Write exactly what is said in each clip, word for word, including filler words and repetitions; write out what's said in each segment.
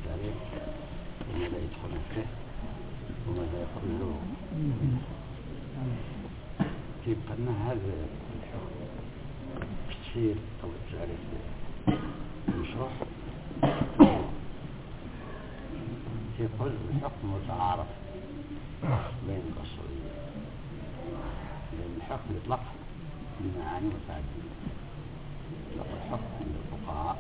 التاريخ وماذا يدخل فيه وماذا يخرجه. يبقى لنا هذا الحكم التفسير أو التعريف المشروح. يقول الحكم متعارف بين الأصوليين، لأن الحكم يطلق بمعاني متعددة. يطلق الحكم عند الفقهاء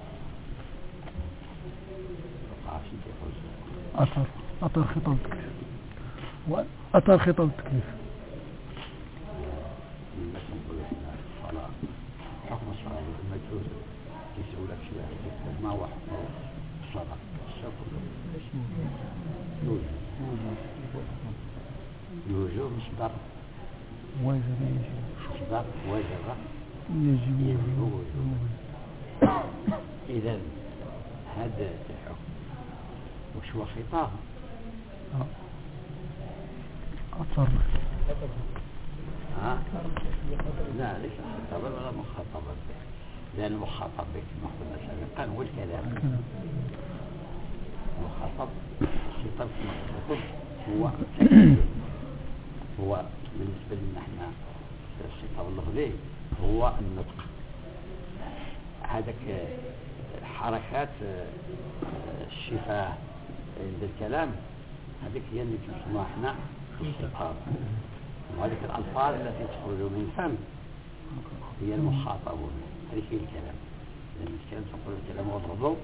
الفقهاء في يقول أثر أثر خطاب التكليف وأثر خطاب التكليف. مثلا نقول احنا الصلاة حكم الصلاة المجوز يسأل لك شيء ما هو حكم الصلاة الشكر يوجد الوجوب مصدر وجب مصدر وجب يجب يجب وجوب. إذا هذا الحكم وش هو خطاب؟ أثر ها؟ لا ليس خطابا ولا مخاطبا، لأن المخاطب بك ما قلنا سابقا هو الكلام. المخاطب الخطاب المخاطب هو هو بالنسبة لنا احنا الخطاب اللفظي هو النطق. هذاك حركات الشفاه عند الكلام هذيك هي اللي نسموها احنا الخطاب، وهذه الألفاظ التي تخرج من فم هي المخاطبون. هذه هي الكلام، لأن الكلام تقول الكلام هو الرضو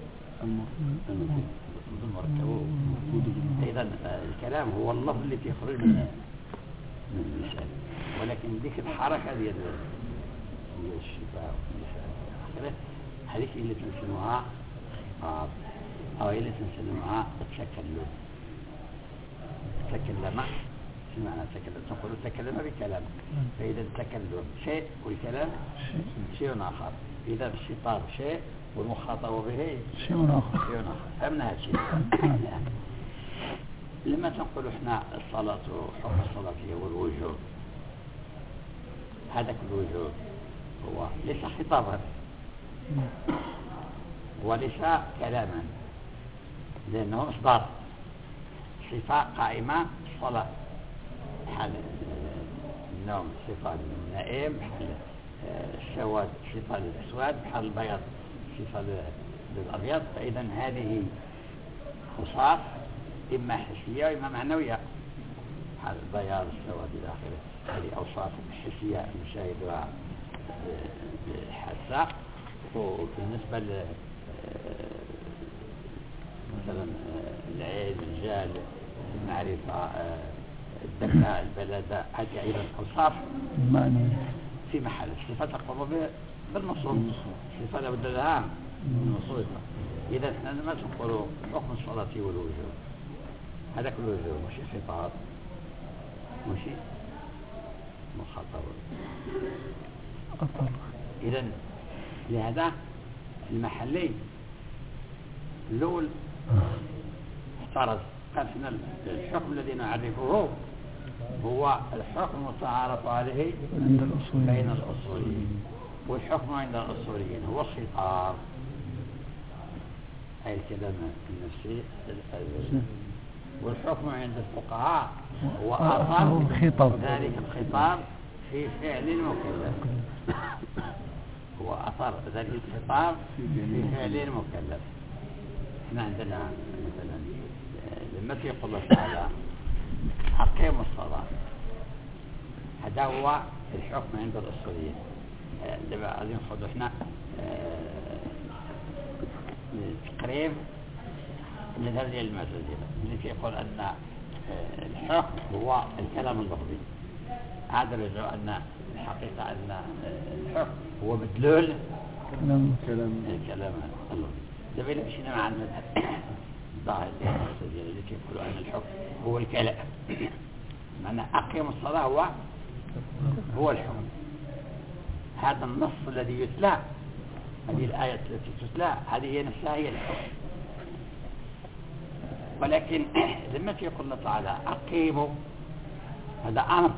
المركب. أيضا الكلام هو اللفظ التي يخرج من من اللسان، ولكن ذيك الحركة ديال ديال الشفاه واللسان هذيك هي اللي تنسموها خطاب، أو هي اللي تنسموها التكلم. تكلم شو معنى تكلم؟ تقول تكلم بكلام، فإذا التكلم شيء والكلام شيء آخر. إذا الخطاب شيء والمخاطب به شيء آخر. شيء آخر. فهمنا هذا الشيء. لما تنقل احنا الصلاة حكم الصلاة هو الوجوب، هذاك الوجوب هو ليس خطابا وليس كلاما، لأنه مصدر صفة قائمة الصلاة، حال النوم صفة للنائم، حال السواد صفة للأسود، حال البياض صفة للأبيض. فإذا هذه أوصاف إما حسية وإما معنوية، حال البياض السواد إلى آخره. هذه أوصاف حسية نشاهدها بالحاسة. وبالنسبة ل مثلا العلم، الجهل، المعرفة، الذكاء، البلادة، هذه أيضا أوصاف في محل الصفة تقوم بالنصوص. الصفة لابد لها من نصوص. إذا احنا لما تقولوا حكم الصلاة والوجوب، هذا كل وجوب مش خطاب مش مخاطب. إذا لهذا المحلي الأول احترز، قال لنا الحكم الذي نعرفه هو الحكم المتعارف عليه بين الأصوليين، والحكم عند الأصوليين هو الخطاب أي الكلام النفسي الأزلي، والحكم عند الفقهاء هو أثر ذلك الخطاب في فعل المكلف. هو أثر ذلك الخطاب في فعل المكلف. احنا عندنا مثلا لما يقول الله تعالى أقيموا الصلاة، هذا هو الحكم عند الأصوليين. دابا غادي ناخذ احنا تقريب المذهب ديال المعتزلة اللي كيقول أن الحكم هو الكلام اللفظي. هذا رجعوا أن الحقيقة أن الحكم هو مدلول الكلام اللفظي. دابا إلا مشينا مع المذهب الظاهر المعتزلة اللي كيقولوا أن الحكم هو الكلام، معنى أقيم الصلاة هو هو الحكم. هذا النص الذي يتلى، هذه الآية التي تتلى هذه هي نفسها هي الحكم. ولكن لما يقول الله تعالى أقيموا، هذا أمر.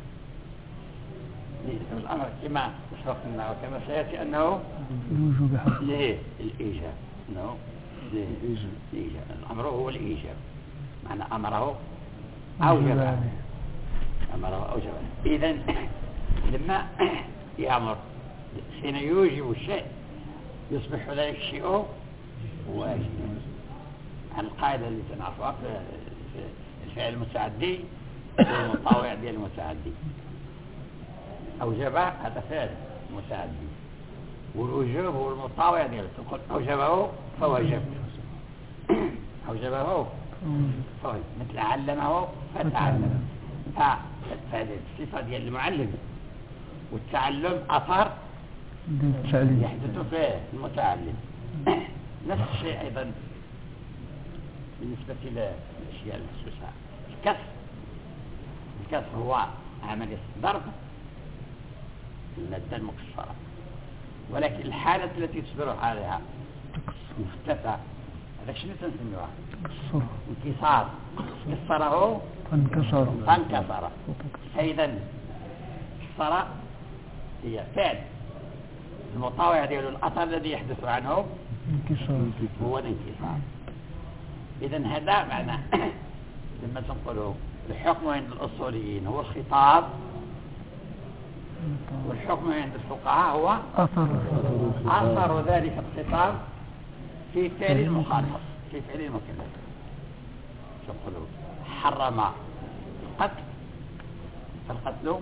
الأمر كما سبقنا وكما سيأتي أنه ليه الإيجاب، أنه الإيجاب. الأمر هو الإيجاب، معنى أمره أوجب، أمره أوجب. إذن لما يأمر حين يوجب الشيء يصبح ذلك الشيء واجبا. عن القاعدة التي نعرفها في الفعل المتعدي والمطاوع ديال المتعدي. أوجب هذا فعل متعدي، والوجوب هو المطاوع ديال تقول أوجبه فوجب، أوجبه فوجب، مثل علمه فتعلم. فهذه الصفة ديال المعلم، والتعلم أثر يحدث فيه المتعلم. نفس الشيء أيضا بالنسبة للأشياء المخصوصة. الكسر، الكسر هو عملية ضرب المادة المكسرة، ولكن الحالة التي تصبر عليها مختفى، هذا شنو تنسميوها؟ انكسار. كسره فانكسر، فانكسر. أيضا كسر هي فعل المطاوع ديال الأثر الذي يحدث عنه انكسار، هو الانكسار. إذن هذا معنى لما تنقله الحكم عند الأصوليين هو الخطاب، والحكم عند الفقهاء هو أثر أثر ذلك الخطاب في فعل المخالف، في فعل المكلف. تنقله حرم القتل فالقتل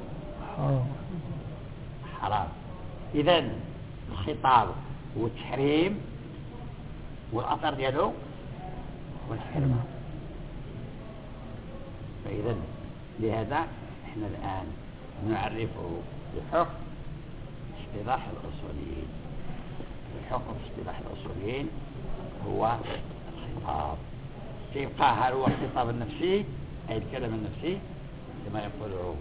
حرام. إذن الخطاب هو التحريم، والأثر دياله والحرمة. فإذا لهذا احنا الآن نعرفه بحكم اصطلاح الأصوليين. الحكم اصطلاح الأصوليين هو الخطاب. تبقى هل هو الخطاب النفسي أي الكلام النفسي كما يقوله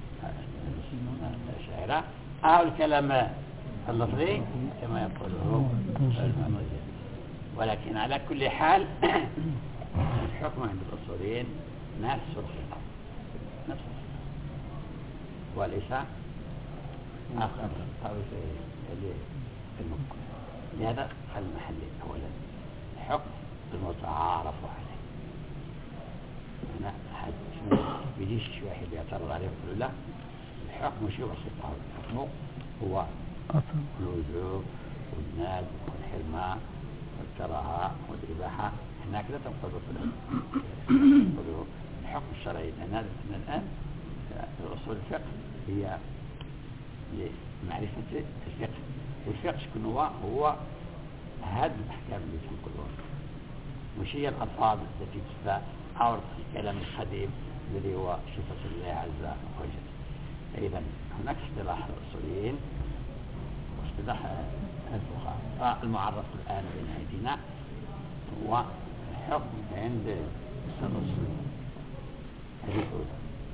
الشاعر، أو الكلام اللفظي كما يقوله المعتزلة. ولكن على كل حال الحكم عند الأصوليين نفس الخطاب، نفس الخطاب، وليس آخر الخطاب في الممكن. لهذا المحل أولا الحكم المتعارف عليه. أنا حد بيجيش واحد يعترض عليه ويقول لا الحكم شو الخطاب؟ الحكم هو الوجوب والناد والحرمان والكراهة والإباحة. هناك لا تنقضوا في الحكم الشرعي. لأن الآن الأصول الفقه هي لمعرفة الفقه، والفقه شكون هو؟ هو هذه الأحكام اللي تنقضوها، مش هي الألفاظ التي تتبع أو الكلام القديم الذي هو صفة الله عز وجل. إذن هناك اصطلاح الأصوليين واصطلاح الفقهاء. فالمعرف الآن بين أيدينا هو الحكم عند الأصوليين. هذه الأولى.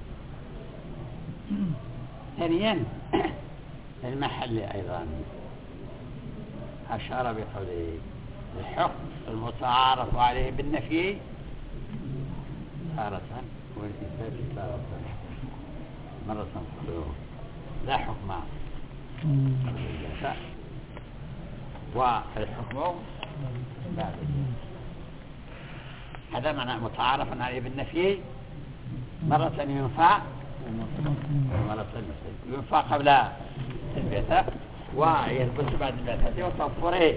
ثانيا المحل أيضا أشار بقوله الحكم المتعارف عليه بالنفي تارة والإثبات تارة. مرة نقول لا حكم بالجزاء والحكم بعد. هذا معنى متعارف عليه بالنفي، مرة ينفع ومرة ينفع قبل البعثة ويثبت بعد البعثة وتوفره.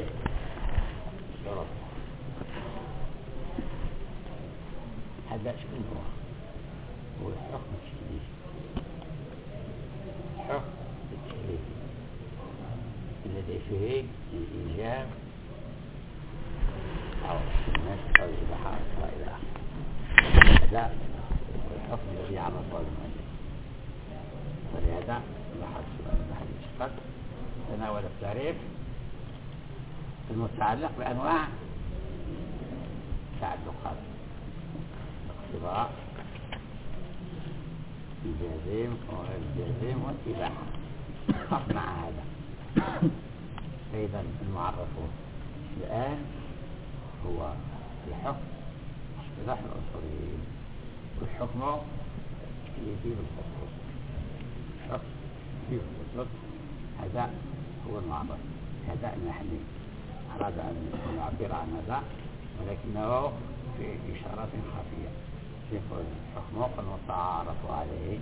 هذا شكل هو هو الحكم التكليفي. الحكم التكليفي الذي فيه الإيجاب أو النسخ أو الإباحة وإلى آخره. هذا الحكم الذي عرفه المؤلف. ولهذا لاحظ سؤال المحل الشقق تناول التعريف المتعلق بأنواع تعلقات الاقتضاء، الجازم وغير الجازم والإباحة. قف مع هذا. فإذا المعرف الآن هو الحكم اصطلاح الأصوليين، والحكم التكليفي بالخصوص. الحكم في الخصوص هذا هو المعرف. هذا المحلي أراد أن يعبر عن هذا ولكنه في إشارات خفية يقول حكم المتعارف عليه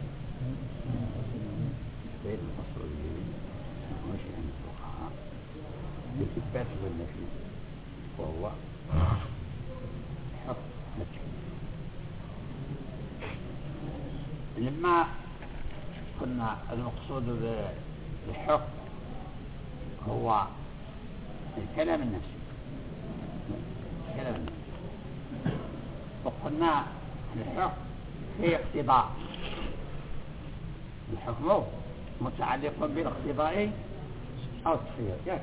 بين الأصوليين مش عند الفقهاء بالإثبات والنفي وهو حكم نفسي. لما قلنا المقصود بالحكم هو الكلام النفسي الكلام النفسي وقلنا الحكم في اقتضاء الحكم متعلق بالاقتضاء أو التخيير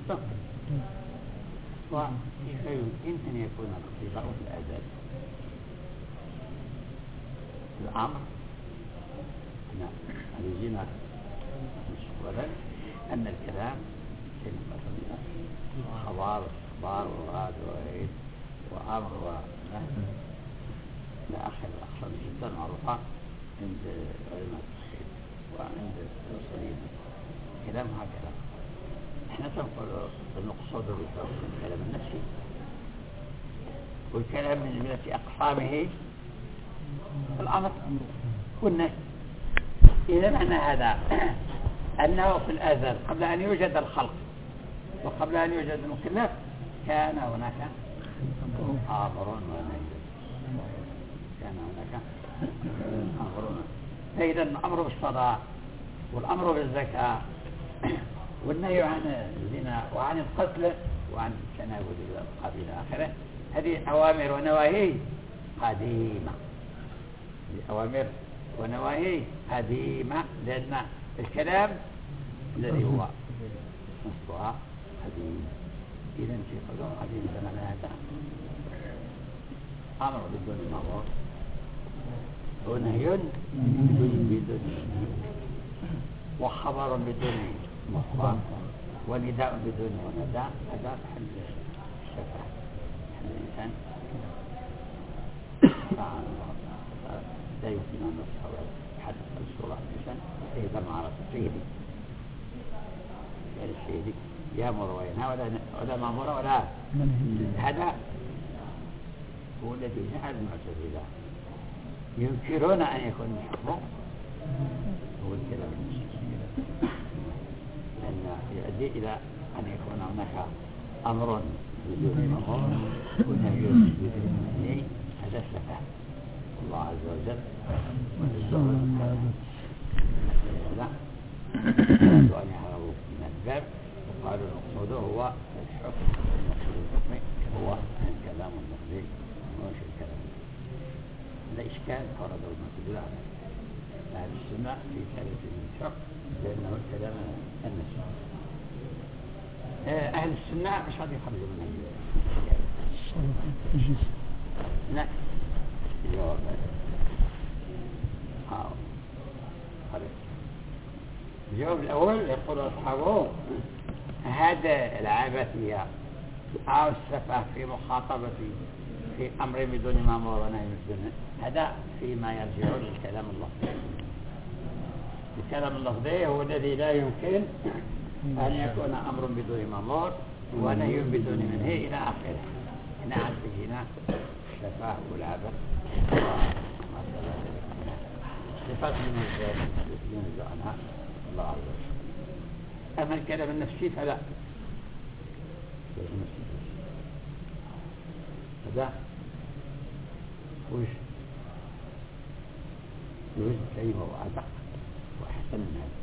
وكيف يمكن أن يكون الاقتضاء في الأزل الأمر الذين مستقبلا أن الكلام كلمة خبر واخبار وغاد وعيد وأمر ونهي إلى آخر الأقسام جدا معروفة عند علماء التفسير وعند الأصوليين. كلام هكذا احنا نقول المقصود بالحكم الكلام النفسي والكلام من جملة أقسامه الأمر والنهي. إذا معنى هذا أنه في الأزل قبل أن يوجد الخلق وقبل أن يوجد المكلف كان هناك أمر ونهي كان هناك أمر ونهي. فإذا الأمر بالصلاة والأمر بالزكاة والنهي عن الزنا وعن القتل وعن التناول الألقاب إلى آخره هذه أوامر ونواهي قديمة. أوامر ونواهي قديمة لأن الكلام الذي هو نصبها قديم. إذا في قدوم قديم زمن هذا أمر بدون مأمور ونهي بدون وخبر بدون مخبر ونداء بدون ونداء. هذا حل الشفاعة حل الإنسان لا يمكن أن نصحى حد الصورة الإنسان إذا ما عرف السيدي يعني السيدي يأمر وينهى ولا ولا مأمور ولا هذا هو الذي جعل المعتزلة ينكرون أن يكون الحكم هو الكلام النفسي لأن يؤدي إلى أن يكون هناك أمر بدون مأمور ونهي بدون نهي. هذا السفه. الله عز وجل لا وأن يحرموا من الباب وقالوا المقصود هو الحكم. المقصود الحكم هو الكلام اللفظي ومش الكلام. لا إشكال فرضه المعتزلة على أهل السنة في ثالث الحكم لأنه الكلام النفسي. أهل السنة مش هذا يخرجوا منها لا الجواب هذا الجواب الأول يقول أصحابه هذا العبثية أو السفه في مخاطبتي في أمر بدون مأمور ونهي بدون هذا فيما يرجع للكلام اللفظي. الكلام اللفظي هو الذي لا يمكن أن يكون أمر بدون مأمور ونهي بدون منهي إلى آخره. هنا عاد هنا السفه والعبث صفات ينزل عنها الله عز وجل. أما الكلام النفسي فلا هذا وش يوجد كلمة وأدق وأحسن من هذا.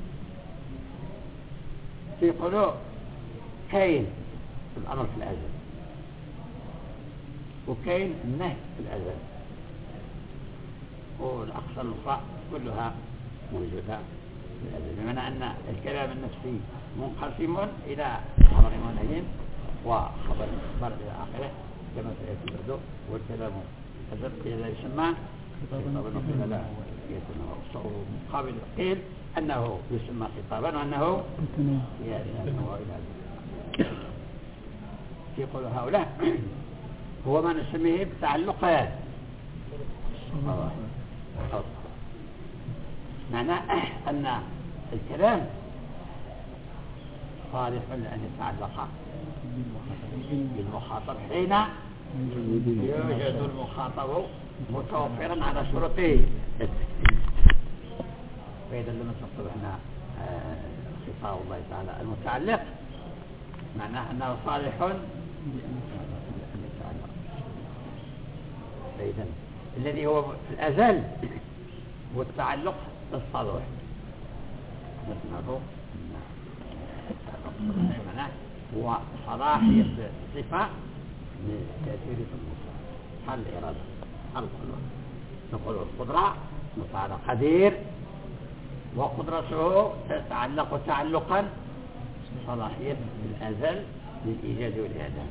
في قلوب كاين الأمر في الأزل وكاين النهي في الأزل والأقصى الأخرى كلها موجودة في الأزل. بمعنى أن الكلام النفسي منقسم إلى أمر ونهي وخبر إخبار إلى آخره كما سيأتي بعده. والكلام الأزل إذا يسمى خطابا وقيل لا يكون مقابل قيل أنه يسمى خطابا وأنه يقول هؤلاء هو ما نسميه بتعلقات معنى أن الكلام صالح لأن يتعلق بالمخاطب حين يوجد المخاطب متوفرا على شروطه. فإذا لما نقول هنا خطاب الله تعالى المتعلق معناه أنه صالح لأن يتعلق. فإذا الذي هو في الأزل هو التعلق بالصالح نسمعه معناه هو صلاحية الصفة للتأثير في المصدر حل الإرادة حل القدرة. نقول القدرة متعلق قدير وقدرته تتعلق تعلقا صلاحية الأزل للإيجاد والإعدام.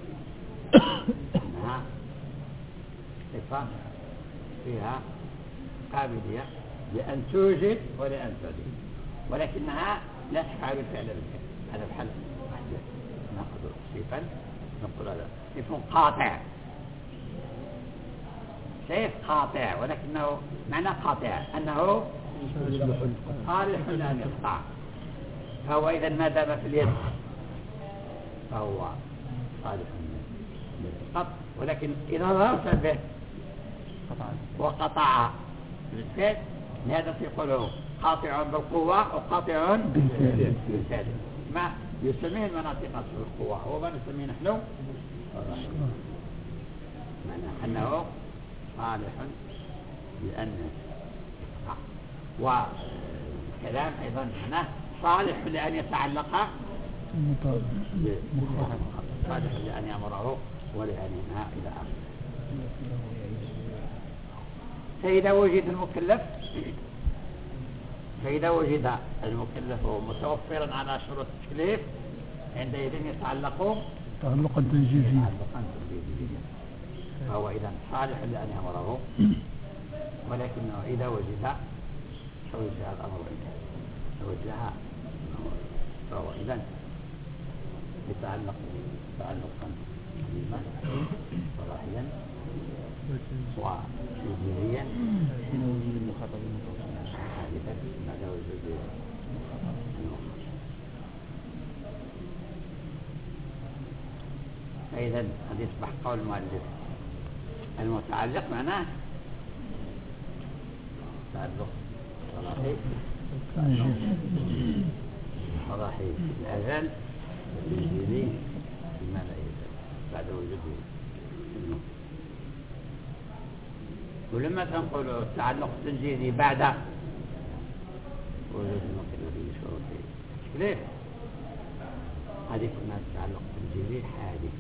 إنها صفة فيها قابلية لأن توجد ولأن تعدم ولكنها لا تفعل الفعل بالفعل. هذا الحل نأخذ صفا نقول هذا صف قاطع شيء قاطع ولكنه معنى قاطع أنه صالح لأن يقطع. فهو إذا ما دام في اليد فهو صالح للقطع ولكن إذا ضربت به وقطع بالفعل لهذا يقوله قاطع بالقوة وقاطع بالفعل. ما يسميه المناطق بالقوة هو ما نسميه نحن معنى أنه صالح لأن وكلام أيضا معناه صالح لأن يتعلق صالح لأن يأمره ولأن ينهى إلى آخره. فإذا وجد المكلف فإذا وجد المكلف متوفرا على شروط التكليف عندئذ يتعلق تعلقا تنجيزيا فهو إذا صالح لأن يأمره ولكنه إذا وجد فوجه الأمر توجه فهو إذا يتعلق تعلقا قديما صلاحيا وتنجيزيا حادثا بعد وجود فإذا قد يصبح قول المؤلف المتعلق معناه تعلق صلاحي صلاحي الأزل والتنجيزي فيما لا يزال بعد وجوده. ولما تنقل التعلق التنجيزي بعد وجود المكلف بشروط التكليف هذه كنا التعلق التنجيزي حادث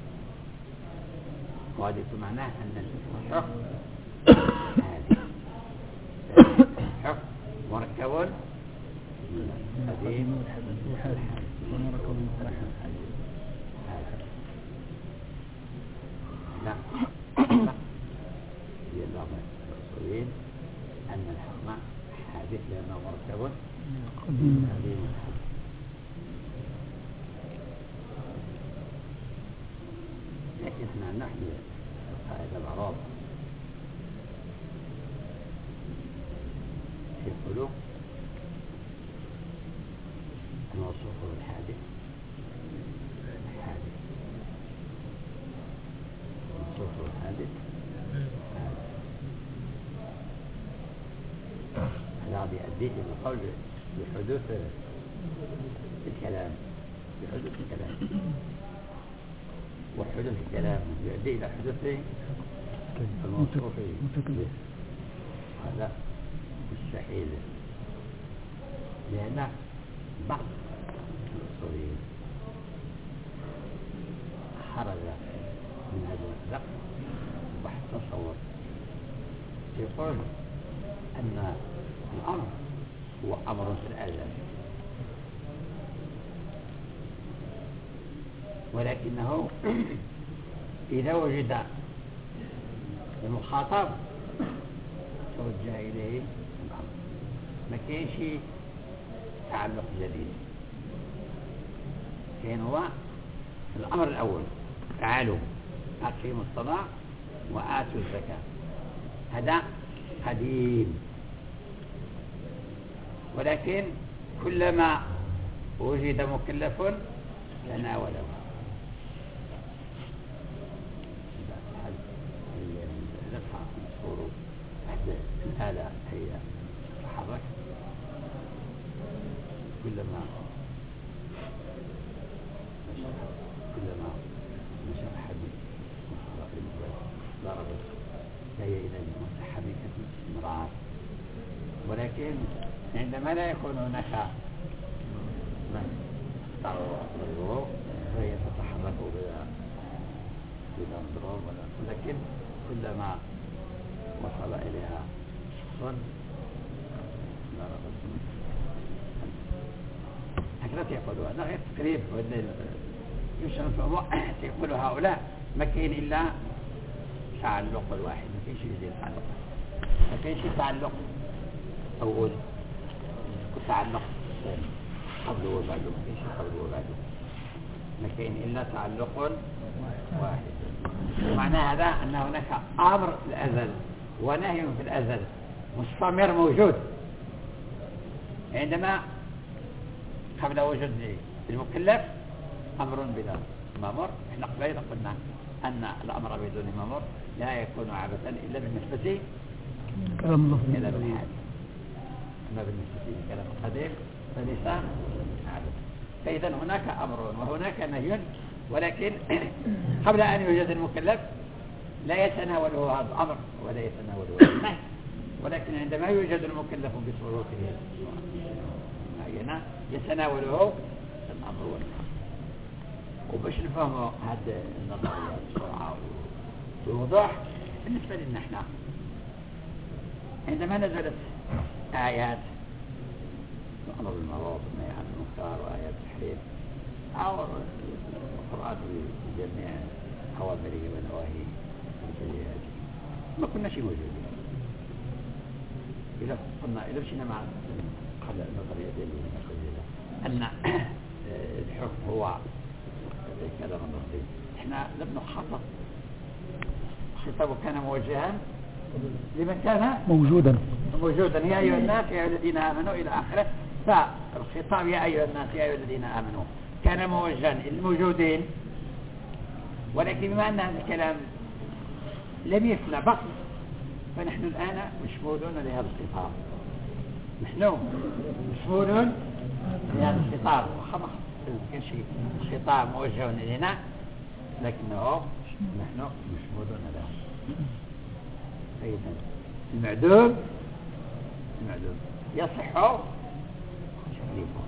وهذه معناه أن الحكم حادث حكم مركب قديم ومركب لا هي اللغة الأصوليين أن الحكم حادث لأنه مركب قديم لكن احنا نحن قاعدة الأعراض في القلوب الموصوف بالحادث حادث الموصوف بالحادث حادث هذا يؤدي إلى القول بحدوث الكلام بحدوث الكلام وحدوث الكلام يؤدي إلى حدوث الموصوف به. هذا مستحيل لأن بعض الأصوليين خرج من هذا المسلك وبحث تصور يقول أن الأمر هو أمر في الأزل ولكنه إذا وجد المخاطب توجه إليه الأمر ما كاينش تعلق جديد كان هو الأمر الأول تعالوا أقيموا الصلاة وآتوا الزكاة هذا قديم ولكن كلما وجد مكلف تناوله الآلة هي تتحرك كلما كلما مشى الحديد وصل إلى الجبل ضربت فهي إلى المتحركة امرأة، ولكن عندما لا يكون هناك من تعرض فهي تتحرك بلا بلا انضراب، ولكن كلما وصل إليها شخص ضربت. هكذا يقولوا هذا غير تقريب يشرف يقول هؤلاء ما كاين إلا تعلق الواحد، ما كاينش يزيد تعلق، ما كاينش تعلق أول وتعلق قبل وبعد، ما كاينش قبل وبعد، ما كاين إلا تعلق واحد. معنى هذا أن هناك أمر في الأزل ونهي في الأزل مستمر موجود. عندما قبل وجود المكلف أمر بلا مامور، احنا قبل قلنا أن الأمر بدون مامور لا يكون عبثا إلا بالنسبة كلام الله إلى الحال، أما بالنسبة لكلام القديم فليس عبثا. فإذا هناك أمر وهناك نهي، ولكن قبل أن يوجد المكلف لا يتناوله هذا الأمر ولا يتناوله هذا النهي، ولكن عندما يوجد المكلف بصورته معينة يتناوله الأمر والنهي. وباش نفهموا هذه النظرية بسرعة بوضوح بالنسبة لنا احنا، عندما نزلت آيات الأمر بالمعروف والنهي عن المنكر وآيات التحريم أو القرآن بجميع أوامره ونواهيه وسيئاته ما كناش موجودين. إذا قلنا إذا مشينا مع النظرية ديالي أن الحكم هو كلام النصيب، احنا لم نخطط خطابه كان موجها لمن كان موجودا موجودا يا أيها الناس يا أيها الذين آمنوا إلى آخره. فالخطاب يا أيها الناس يا أيها الذين آمنوا كان موجها للموجودين، ولكن بما أن هذا الكلام لم يفنى بقي فنحن الآن مشمولون لهذا الخطاب، نحن مشمولون لهذا الخطاب وخمخ كل شيء خطاب موجه إلينا لكنه نحن مشمولون له. فإذا المعدوم المعدوم يصح تكليفه،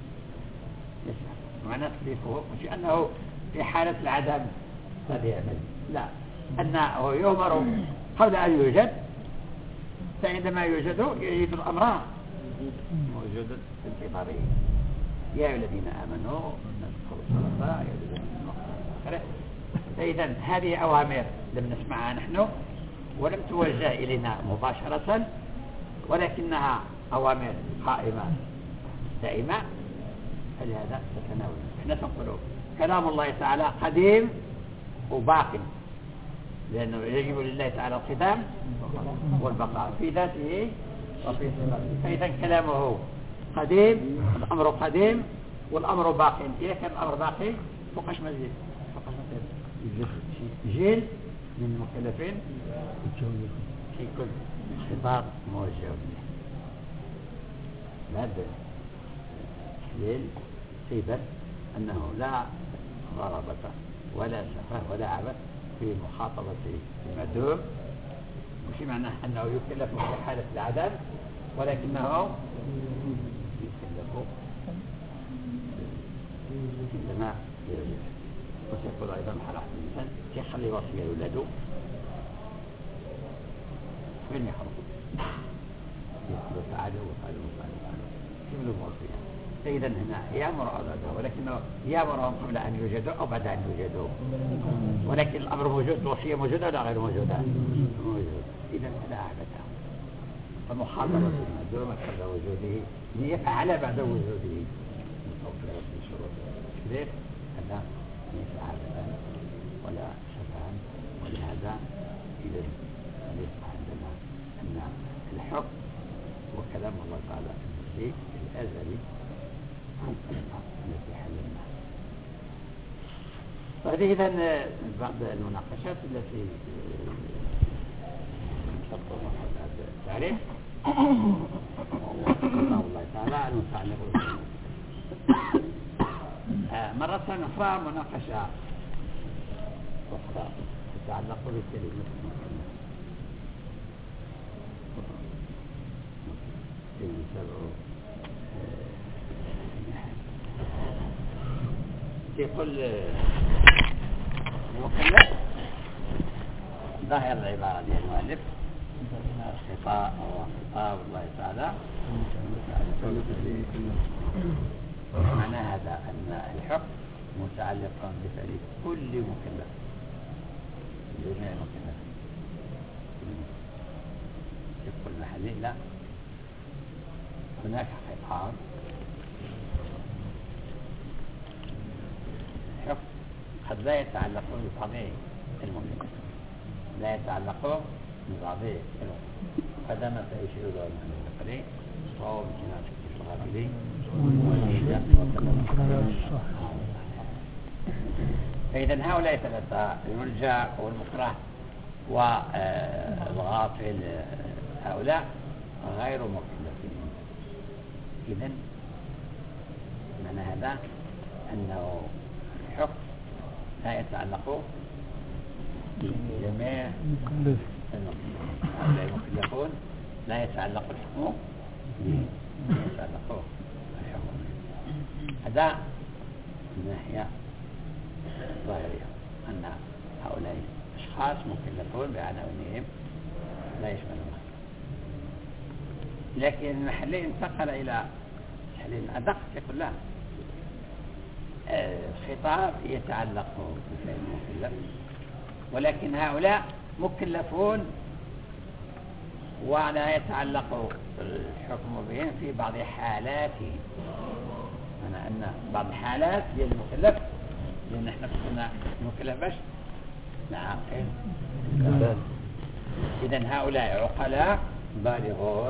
يصح معنى تكليفه مش أنه في حالة العدم قد يعمل، لا، أنه يؤمر قبل أن يوجد، فعندما يوجد يجد الأمر موجود في انتظاره. يا أيها الذين آمنوا ادخلوا الصلاة يا الذين آمنوا. فإذا هذه أوامر لم نسمعها نحن ولم توجه إلينا مباشرة، ولكنها أوامر قائمة دائمة، فلهذا تتناول. احنا نقول كلام الله تعالى قديم وباقي، لأنه يجب لله تعالى القدام والبقاء في ذاته وفي صفاته. فإذا كلامه قديم، الأمر قديم والأمر باقي. إذا كان الأمر باقي فوقاش مزيد فوقاش مزيد جيل من المكلفين في كل خطاب موجه له. هذا التحليل سيبت أنه لا غرابة ولا سفه ولا عبث في مخاطبة المعدوم، مش معناه أنه يكلف في حالة العدم، ولكنه يكلف عندما يوجد. وسيقول أيضا حال أحد الإنسان يخلي وصية لولاده وين يحرم يقول تعالوا وقالوا وقالوا وقالوا كيف له وصية. فإذا هنا يأمر أولاده، ولكنه يأمرهم قبل أن يوجدوا أو بعد أن يوجدوا، ولكن الأمر موجود، الوصية موجودة ولا غير موجودة؟ موجود. إذا لا عبث. فمخاطبة المعدوم قبل وجوده ليفعل بعد وجوده من شروط التكليف هذا ليس عبثا ولا شفعا. ولهذا إذا يصبح عندنا أن الحكم وكلام الله تعالى النفسي الأزلي التي حللنا. فهذه إذن بعض المناقشات التي تطرق حول هذا عليه وهو الله تعالى المتعلق مرة أخرى مناقشة أخرى تتعلق بالكلمة يقول المكلف ظاهر العبارة دي المؤلف خطاب خطاب الله تعالى معنى هذا أن الحكم متعلق بفعل كل مكلف جميع المكلفين يقول المحلي لا هناك خطاب الحكم قد لا يتعلق بطبيعة المكلف لا يتعلق بطبيعة المكلف هذا ما سيشير له المحلي وهو بجناس الغابلي فإذا هؤلاء ثلاثة الملجأ والمكره والغافل هؤلاء غير مكلفين. إذن معنى هذا أنه الحكم لا يتعلق بجميع هؤلاء المكلفون لا يتعلق الحكم بهم لا يتعلق الحكم هذا من ناحية ظاهرية أن هؤلاء أشخاص مكلفون بعناوينهم لا يشملون لكن المحلي انتقل إلى محلي أدق يقول لا الخطاب يتعلق بفعل المكلف ولكن هؤلاء مكلفون ولا يتعلق الحكم بهم في بعض حالاتهم أنا أن بعض الحالات ديال المكلف لأن احنا كنا المكلف باش نعاقل إذن هؤلاء عقلاء بالغون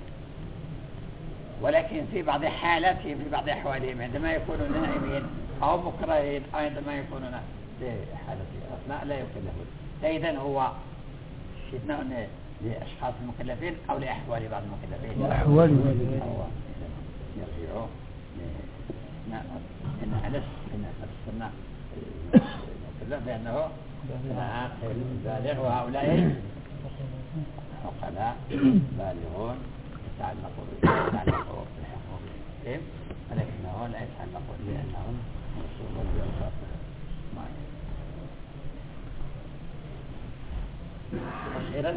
ولكن في بعض حالاتهم في بعض أحوالهم عندما يكونون نائمين أو مكرهين أو عندما يكونون في حالة أثناء لا يكلفون فإذن هو شئنا لأشخاص المكلفين أو لأحوال بعض المكلفين الأحوال يرجعوا إن ألس إن ألسنا المكلف بأنه عاقل بالغ وهؤلاء عقلاء بالغون يتعلقوا يتعلقوا بالحكم بهم ولكنهم لا يتعلقوا لأنهم مرسومون بأوصاف معينة. أخيرا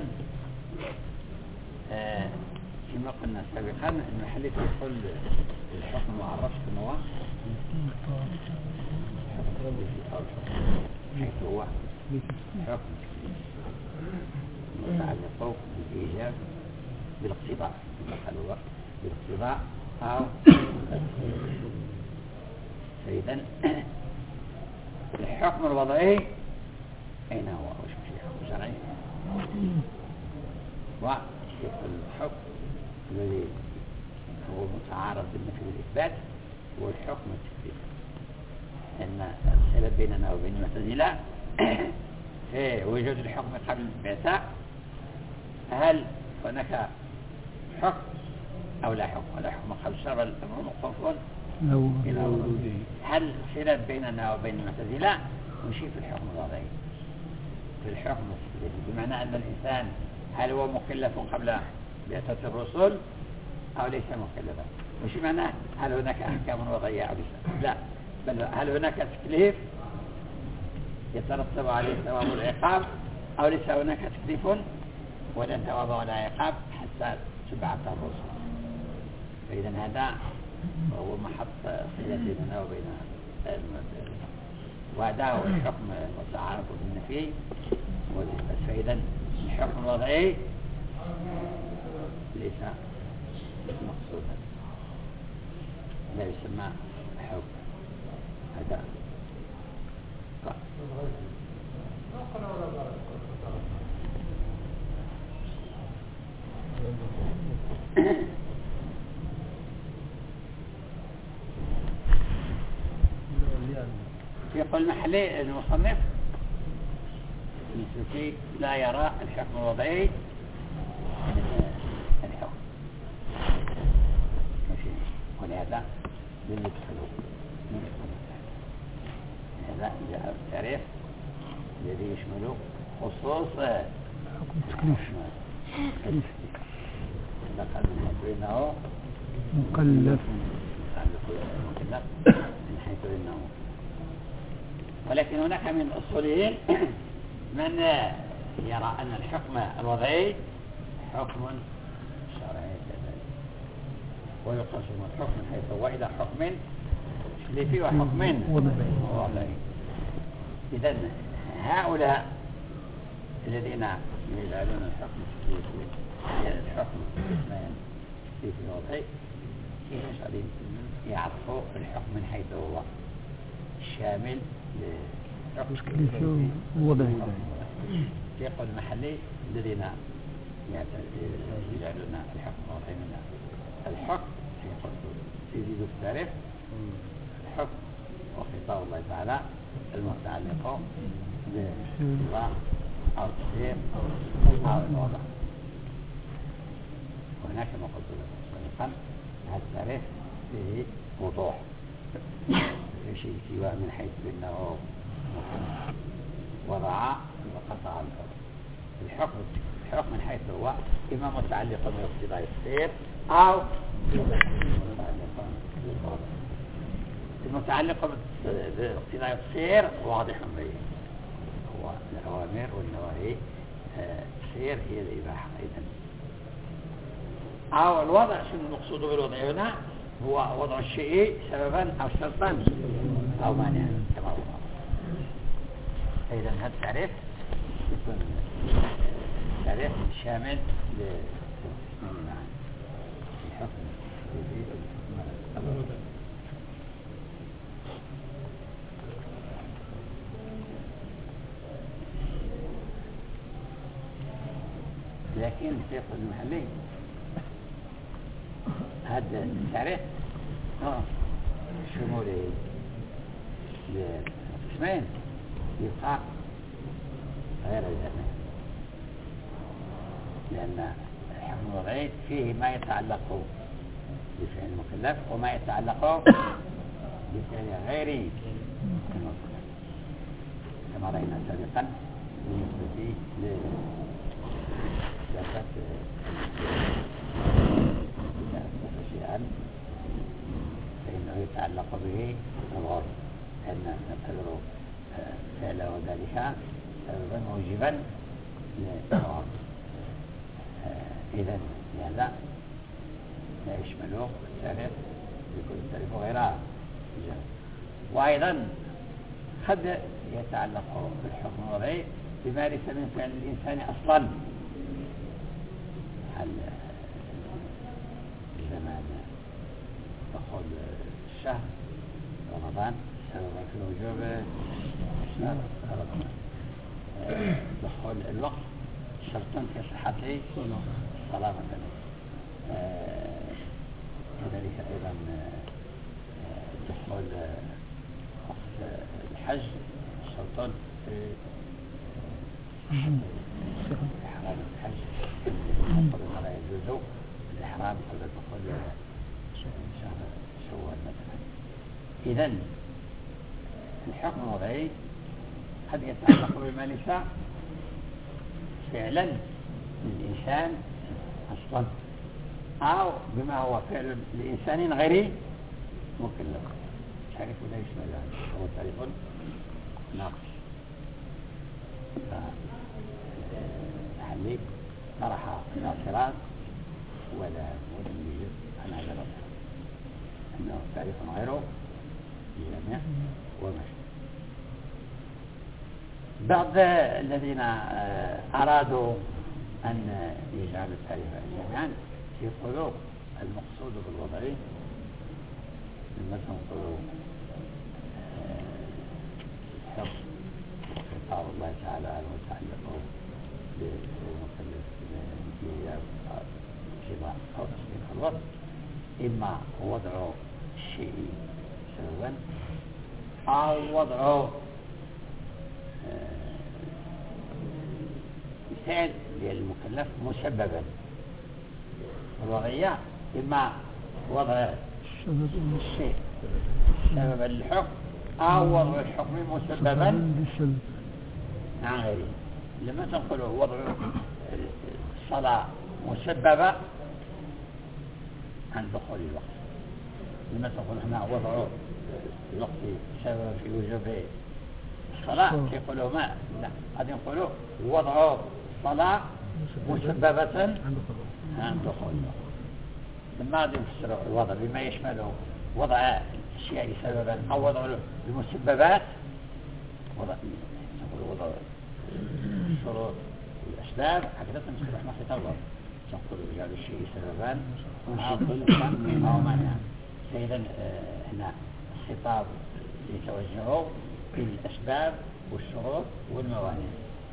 آه كما قلنا سابقا أن محل تدخل الحكم معرف بنوع حيث هو حكم متعلق بالإيجاب بالاقتضاء هو بالاقتضاء أو فإذا الحكم الوضعي أين هو وش في حكم شرعي والحكم الذي هو متعارض بالنفي والإثبات هو الحكم التكليفي أن الخلاف بيننا وبين المعتزلة في وجود الحكم قبل البعثة هل هناك حكم أو لا حكم ولا حكم قبل الشرع الأمر مخالفون إلى وجوده هل الخلاف بيننا وبين المعتزلة نشي في الحكم الوضعي في الحكم التكليفي بمعنى أن الإنسان هل هو مكلف قبل بعثة الرسل أو ليس مكلفا وش معناه هل هناك أحكام وضعية أو ليس لا بل هل هناك تكليف يترتب عليه ثواب العقاب أو ليس هناك تكليف ولا ثواب ولا عقاب حتى تبعث الرسل فإذا هذا هو محط خلاف بيننا وبين المعتزلة وهذا هو الحكم المتعارض بالنفي والإثبات فإذا الحكم الوضعي ليس مقصودا لا يسمى حكم هذا يقول المحلي المصنف المسلوكي لا يرى الحكم الوضعي الحكم. ولهذا لم يدخلوا هذا جاء التعريف الذي يشمل خصوص حكم التكليف. نقل من حيث انه مكلف مكلف من حيث انه. ولكن هناك من الاصوليين من يرى ان الحكم الوضعي حكم شرعي كذلك، ويقسم الحكم من حيث هو الى حكم تكليفي وحكم وضعي. اذا هؤلاء الذين يجعلون الحكم التكليفي الحكم التكليفي الوضعي يشعرون يعرفوا الحكم من حيث هو الشامل للحكم التكليفي وضعي. يقول المحلي الذين يجعلون الحكم الوضعي من الحكم يزيد في التعريف الحكم وخطاب الله تعالى المتعلق بالله أو التشريع أو الوضع. وهناك ما قلت لكم سابقا هذا التعريف فيه وضوح، في شيء سواء من حيث أنه وضع وقطع الحكم. الحكم الحكم من حيث هو إما متعلق باقتضاء السير أو متعلق بالوضع. المتعلق باقتضاء السير واضح بين هو الأوامر والنواهي. السير هي الإباحة أيضا. أو الوضع شنو المقصود بالوضع هنا؟ هو وضع الشيء سببا أو شرطا أو مانعا كما هو. إذا هذا التعريف يكون تعريف شامل للحكم لكن في المحلي هذا التعريف شمولي لقسمين يبقى غير الجميع، لأن الحكم الوضعي فيه ما يتعلق بفعل المكلف وما يتعلق بفعل غير المكلف كما رأينا سابقا بالنسبة لثلاثة شيئا فإنه يتعلق به الغرب، أن نعتبر فعله ذلك سببا موجبا للغرب. إذن لهذا لا يشمله التعريف يكون التعريف غيرها. وأيضا قد يتعلق بالحكم الوضعي بما ليس من فعل الإنسان أصلا. هل زمان دخول الشهر رمضان سببا في الوجوب شهر رمضان، دخول الوقت شرطا في صحته الصلاة مثلا، كذلك أيضا دخول وقت الحج شرطا في إحرام الحج قبل لا يجوز الإحرام قبل دخول شهر شوال مثلا. إذن الحكم الوضعي قد يتعلق بما ليس فعلا للإنسان أصلا أو بما هو فعل لإنسان غير مكلف. تعريف لا يشمل هذا، هو تعريف ناقص. فالحلي طرح الاعتراض ولا ولم يجب عن هذا الاعتراض أنه تعريف غيره للجميع ومشي. بعض الذين أرادوا أن يجعلوا التعريف جميعا يقولوا المقصود بالوضعي لما تنقلوا حفظ خطاب الله تعالى المتعلق بالمكلف بالإيجاب اتباع أو تصديق الوضع، إما وضع الشيء سببا أو وضع فعل للمكلف مسببا الوضعية إما وضع الشيء سببا للحكم أو وضع الحكم مسببا للسبب عن غيره. لما تنقل وضع الصلاة مسببة عن دخول الوقت، لما تقول هنا وضع الوقت سبب في وجوب الصلاة يقولوا ما لا قد يقولوا وضع الصلاة مسببة عن دخول الوقت. لما قد يفسر الوضع بما يشمله وضع الأشياء سببا أو وضع المسببات، وضع نقول وضع الشروط والأسباب هكذا تنسخ رحمة خطاب الوضع، تنقل رجال الشيء سببا أو معنى. فإذا هنا الخطاب يتوجه بالأسباب والشروط والموانع.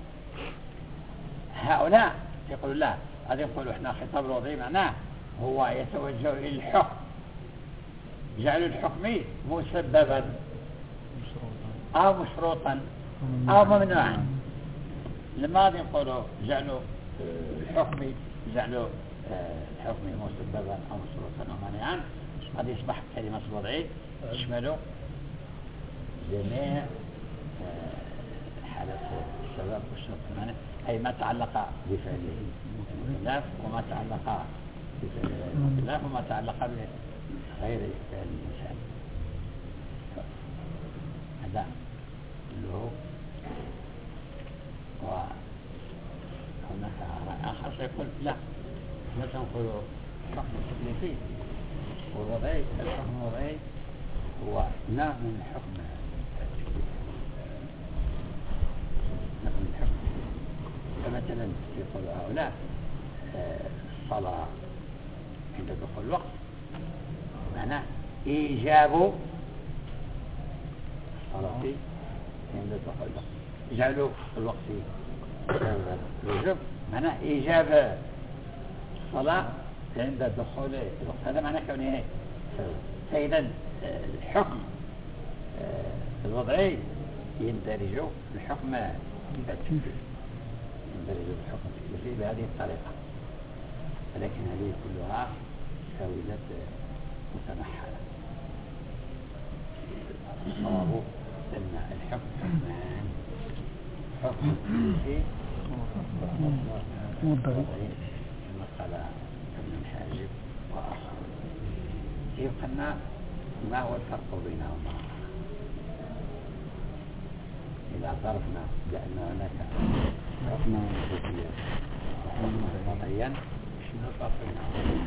هؤلاء يقولوا لا، هذا يقولوا احنا خطاب الوضعي معناه هو يتوجه إلى الحكم، جعل الحكم مسببا أو مشروطا أو ممنوعا. لما يقولوا جعلوا الحكم جعلوا الحكم مسببا أو مشروطا أو مانعا، قد يصبح كلمة الوضعي تشمل جميع حالات السبب والشرط المانع، أي ما تعلق بفعل المكلف وما تعلق بفعل المكلف وما تعلق بغير فعل الإنسان. هذا له. وهناك رأي آخر سيقول لا، لا تنقل الحكم التكليفي والوضعي. الحكم الوضعي هو نوع من الحكم التكليفي، نوع من الحكم. فمثلا يقول هؤلاء الصلاة عند دخول الوقت معناه إيجاب الصلاة عند دخول الوقت، يجعلوا الوقت الوجوب معناه إيجاب الصلاة عند دخول الوقت، هذا معناه كونه. فإذا الحكم الوضعي يندرج الحكم التكليفي، يندرج الحكم التكليفي بهذه الطريقة، ولكن هذه كلها ساويلات متنحلة. الصواب أن الحكم حكمان، حكم تكليفي وضعي كما قال ابن الحاجب وآخر. يبقى ما هو الفرق بينهما؟ إذا اعترفنا بأن هناك حكما وضعيا وحكما وضعيا، شنو الفرق بينهما؟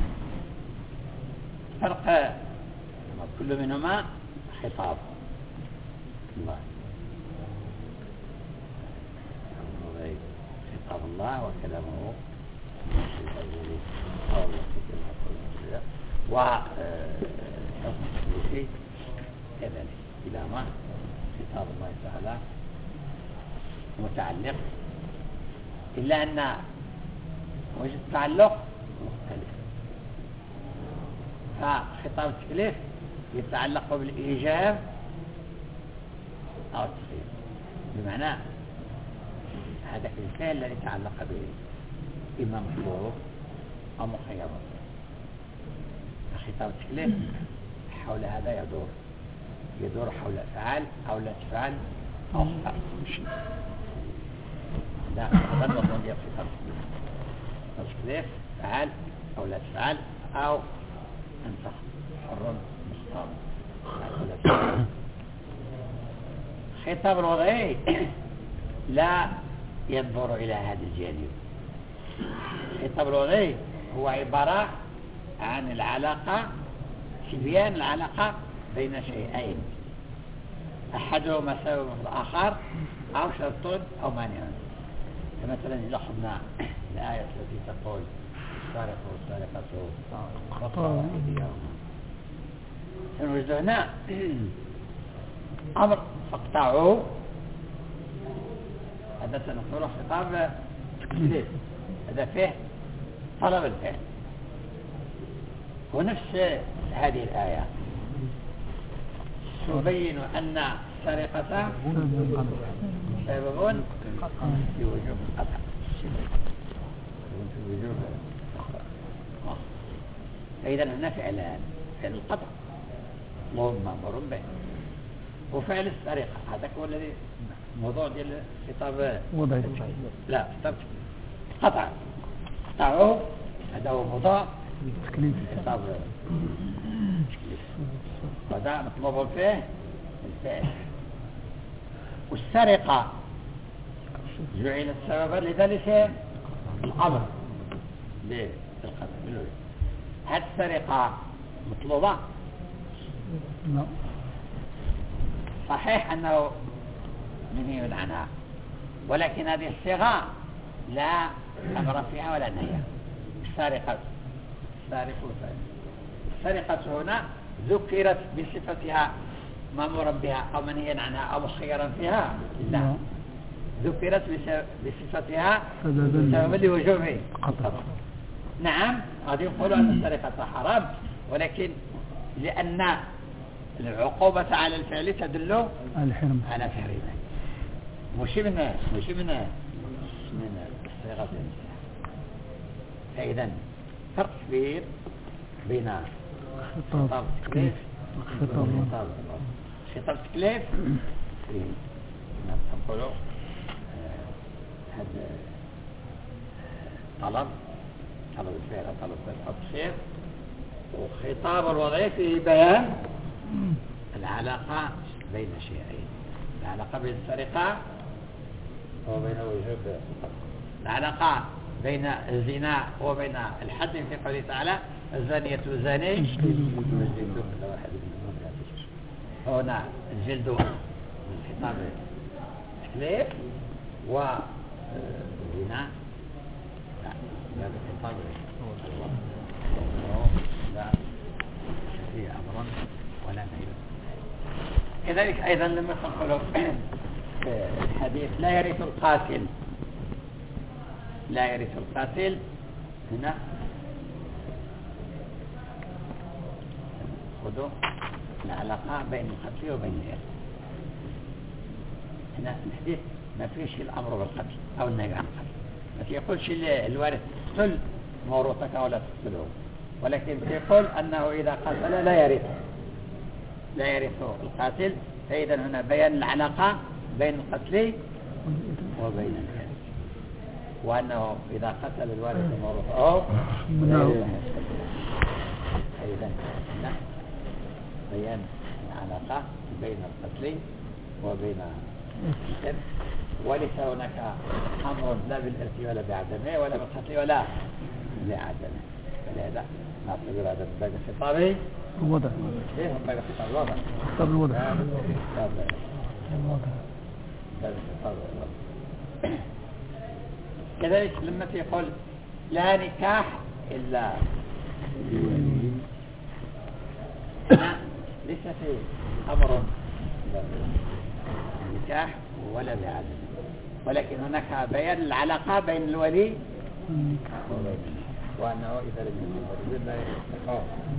فرق كل منهما خطاب الله، خطاب الله وكلامه وحكم التكليفي كذلك إلى ما خطاب الله تعالى متعلق، إلا أن وجه التعلق مختلف. فخطاب التكليف يتعلق بالإيجاب أو التخيير، بمعنى هذا الفعل الذي تعلق به إما مطلوب أو مخير. خطاب التكليف حول هذا يدور يدور حول أفعال أو لا تفعل أو خطاب شيء. لا هذا المضمون ديال خطاب التكليف، فعل أو لا تفعل أو أنت حر مختار أو لا تفعل. خطاب الوضعي لا ينظر إلى هذا الجانب. خطاب الوضعي هو عبارة عن العلاقة، تبيان العلاقة بين شيئين أحدهما سبب في الآخر أو شرط أو مانع. فمثلا إذا أخذنا الآية التي تقول السارق والسارقة فاقطعوا أيديهما، سنوجد هنا أمر فاقطعوا، هذا سنقول خطاب تكليف، هذا فيه طلب الفعل. ونفس هذه الآية تبين أن السرقة سبب في وجوب القطع، في وجوب فإذا هنا فعلان، فعل القطع اللهم مأمور به، وفعل السرقة هذا هو الذي موضوع ديال خطاب وضع لا خطاب قطع قطعه، هذا هو موضوع تكليف خطاب تكليف، هذا مطلوب فيه الفعل. والسرقة جعلت سببا لذلك الأمر بالقتل بالوجه. هل السرقة مطلوبة؟ لا، صحيح أنه منهي عنها، ولكن هذه الصيغة لا أمر فيها ولا نهي. السرقة السارق السرقة هنا ذكرت بصفتها مأمورا بها أو منهيا عنها أو مخيرا فيها، لا، ذكرت بصفتها سببا لوجوب القطع. نعم، قد يقولوا أن السرقة حرام، ولكن لأن العقوبة على الفعل تدل على الحرم على تحريمه، مش من مش من من الصيغة نفسها. فإذا فرق كبير بين خطاب التكليف خطاب خطاب التكليف في نقولوا هذا طلب طلب الفعل طلب التصير، وخطاب الوضعي في بيان العلاقة بين شيئين، العلاقة بين السرقة وبين وجوب العلاقة بين الزنا وبين الحد في قوله تعالى الزانية والزاني يجلدوا كل واحد منهم هنا الجلد من خطاب التكليف، والزنا لا خطاب لا فيه أمر ولا نهي. كذلك أيضا لما تقولوا الحديث لا يرث القاتل لا يرث القاتل، هنا خذوا العلاقة بين القتل وبين الإرث. هنا الحديث ما فيش الأمر بالقتل أو النهي عن القتل، ما يقولش الوارث اقتل موروثك ولا تقتله، ولكن يقول أنه إذا قتل لا يرث لا يرث القاتل. فإذا هنا بيان العلاقة بين القتل وبين الإرث، وأنه إذا قتل الوارث موروثه أيضا بيان العلاقة بين القتل وبين الإرث، وليس هناك أمر لا بالإرث ولا بعدمه ولا بالقتل ولا بعدمه. فلهذا نعتبر هذا من باب خطابه الوضع. ايه من باب خطاب الوضع خطاب الوضع خطاب الوضع باب خطاب الوضع. كذلك لما يقول لا نكاح إلا هنا ليس في أمر بالنكاح ولا بعدم، ولكن هناك بيان العلاقة بين الولي وبين وأنه إذا لم يكن الرجل لا يستحق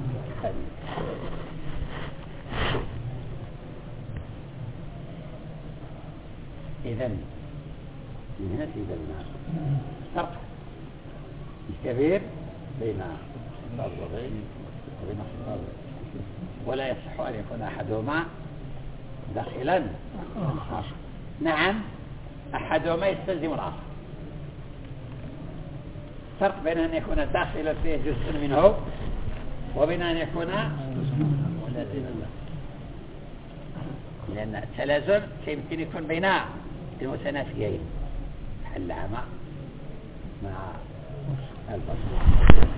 إذن من هنا سيد الناس فرق الكبير بين خطاب الوضعي وبين خطاب، ولا يصح أن يكون أحدهما داخلا الآخر. نعم، أحدهما يستلزم الآخر. فرق بين أن يكون داخلا فيه جزء منه وبين أن يكون ملازما له، لأن التلازم يمكن يكون بين المتنافيين، العمى مع البصر،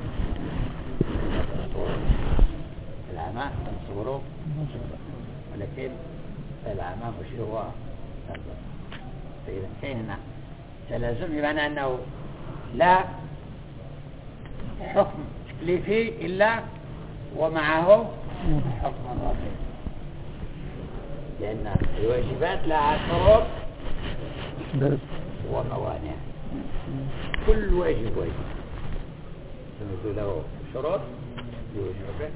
العمى تنصبره ولكن العمى مش هو البصر. فإذا كان هنا تلازم بمعنى أنه لا حكم تكليفي إلا ومعه حكم رفعي، لأن الواجبات لها شروط وموانع، كل واجب واجب تنزل له شروط لوجوبه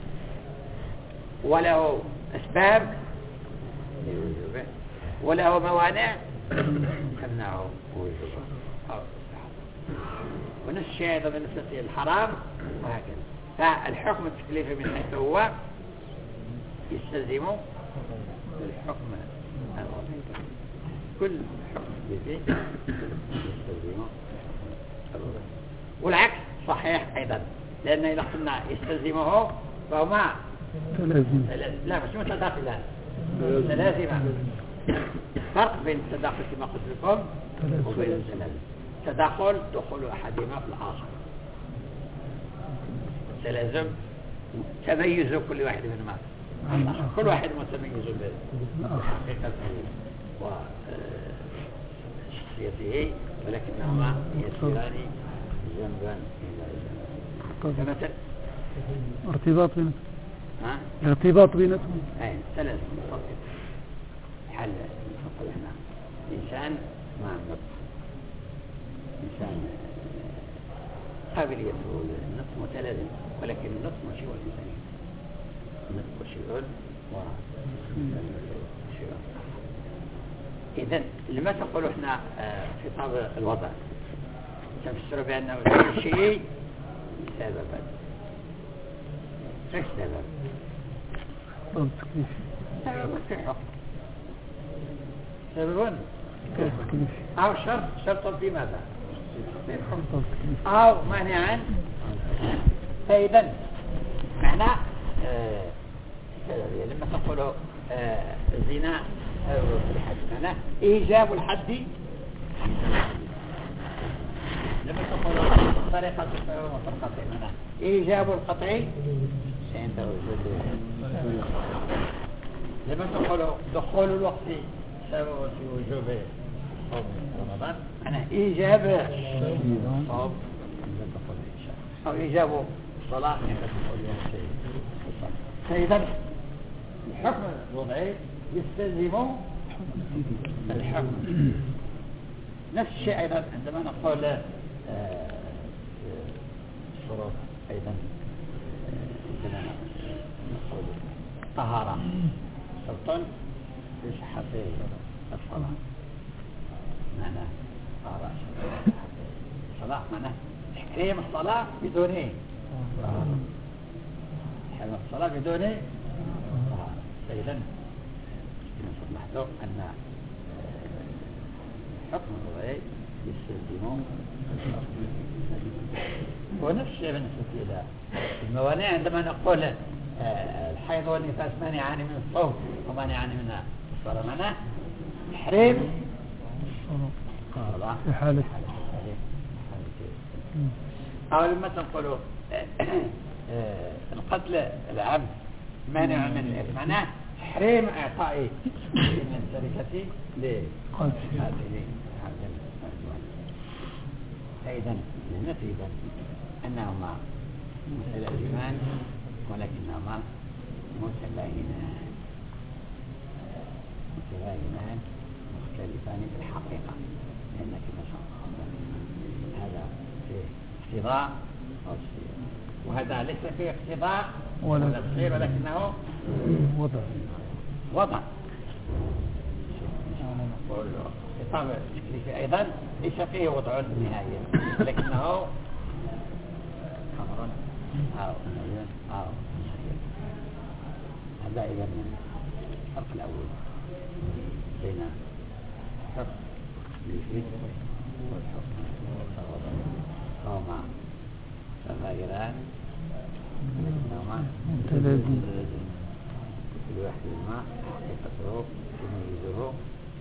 وله أسباب لوجوبه وله موانع تمنعه وجوبه. ونفس الشيء أيضا بالنسبة للحرام وهكذا. فالحكم التكليفي من حيث هو يستلزم الحكم الوضعي. كل حكم تكليفي يستلزم الوضعي، والعكس صحيح أيضا، لأن إذا قلنا يستلزمه فهما تلازم. لا مش متداخلان، متلازمان. فرق بين التداخل كما قلت لكم وبين التلازم. تداخل دخول أحدهما في الآخر، تلازم تميز كل واحد منهما، كل واحد متميز بحقيقته وشخصيته، ولكنهما يسيران جنبا إلى جنب. كمثل ارتباط بينهم، ها؟ ارتباط بينهم. أي تلازم متصل. حل نفصل احنا إنسان مع النطق، إنسان قابليته للنطق متلازم، ولكن النطق شيء والإنسان النطق شيء وشيء. إذن لما تقول احنا في طاب الوضع تفسر بأنه كل شيء سببا. ايش سبب؟ سبب في حكم، سبب أو شرط، شرط في ماذا؟ في الحكم، أو مانعا. فإذا معنى آه لما تقولوا آه الزنا أو الحد، معناه إيجاب الحد. لما تقولوا طريقة وطريقة، معناه إيجاب القطع عند وجود. لما تقولوا دخول الوقت سبب في وجوب صوم رمضان، معناه إيجاب صوم عند دخول العشاء، أو إيجاب الصلاة عند دخول الوقت. فإذا الحكم الوضعي يستلزم الحكم. نفس الشيء أيضا عندما نقول الشروط أيضا، عندما نقول طهارة شرط في صحة الصلاة، معناه طهارة شرط في صحة الصلاة، معناه تحريم الصلاة بدون طهارة، تحريم الصلاة بدون طهارة. فإذا نلاحظ أن الحكم الوضعي يستلزم ونفس الشيء بالنسبة إلى الموانع. عندما نقول الحيض والنفاس مانعان من الصوم ومانعان من الصلاة، معناه تحريم الصلاة في حالة. أو لما تقولوا القتل العبد مانع من الإثم، معناه تحريم إعطاء من الشركة لقاتل هذا العدوان. فإذا نفيد أنهما متلازمان ولكنهما متباينان متباينان مختلفان في الحقيقة، لأن كما هذا فيه اقتضاء وهذا ليس فيه اقتضاء ولا تصير، ولكنه وضع وضع. خطاب التكليفي أيضا ليس فيه وضع نهائيا، لكنه أمر أو نهي أو نهي. هذا إذا الفرق الأول بين الحكم التكليفي والحكم الوضعي، فهما متغيران ولكنهما متلازمان، كل واحد منهما حقيقته تميزه.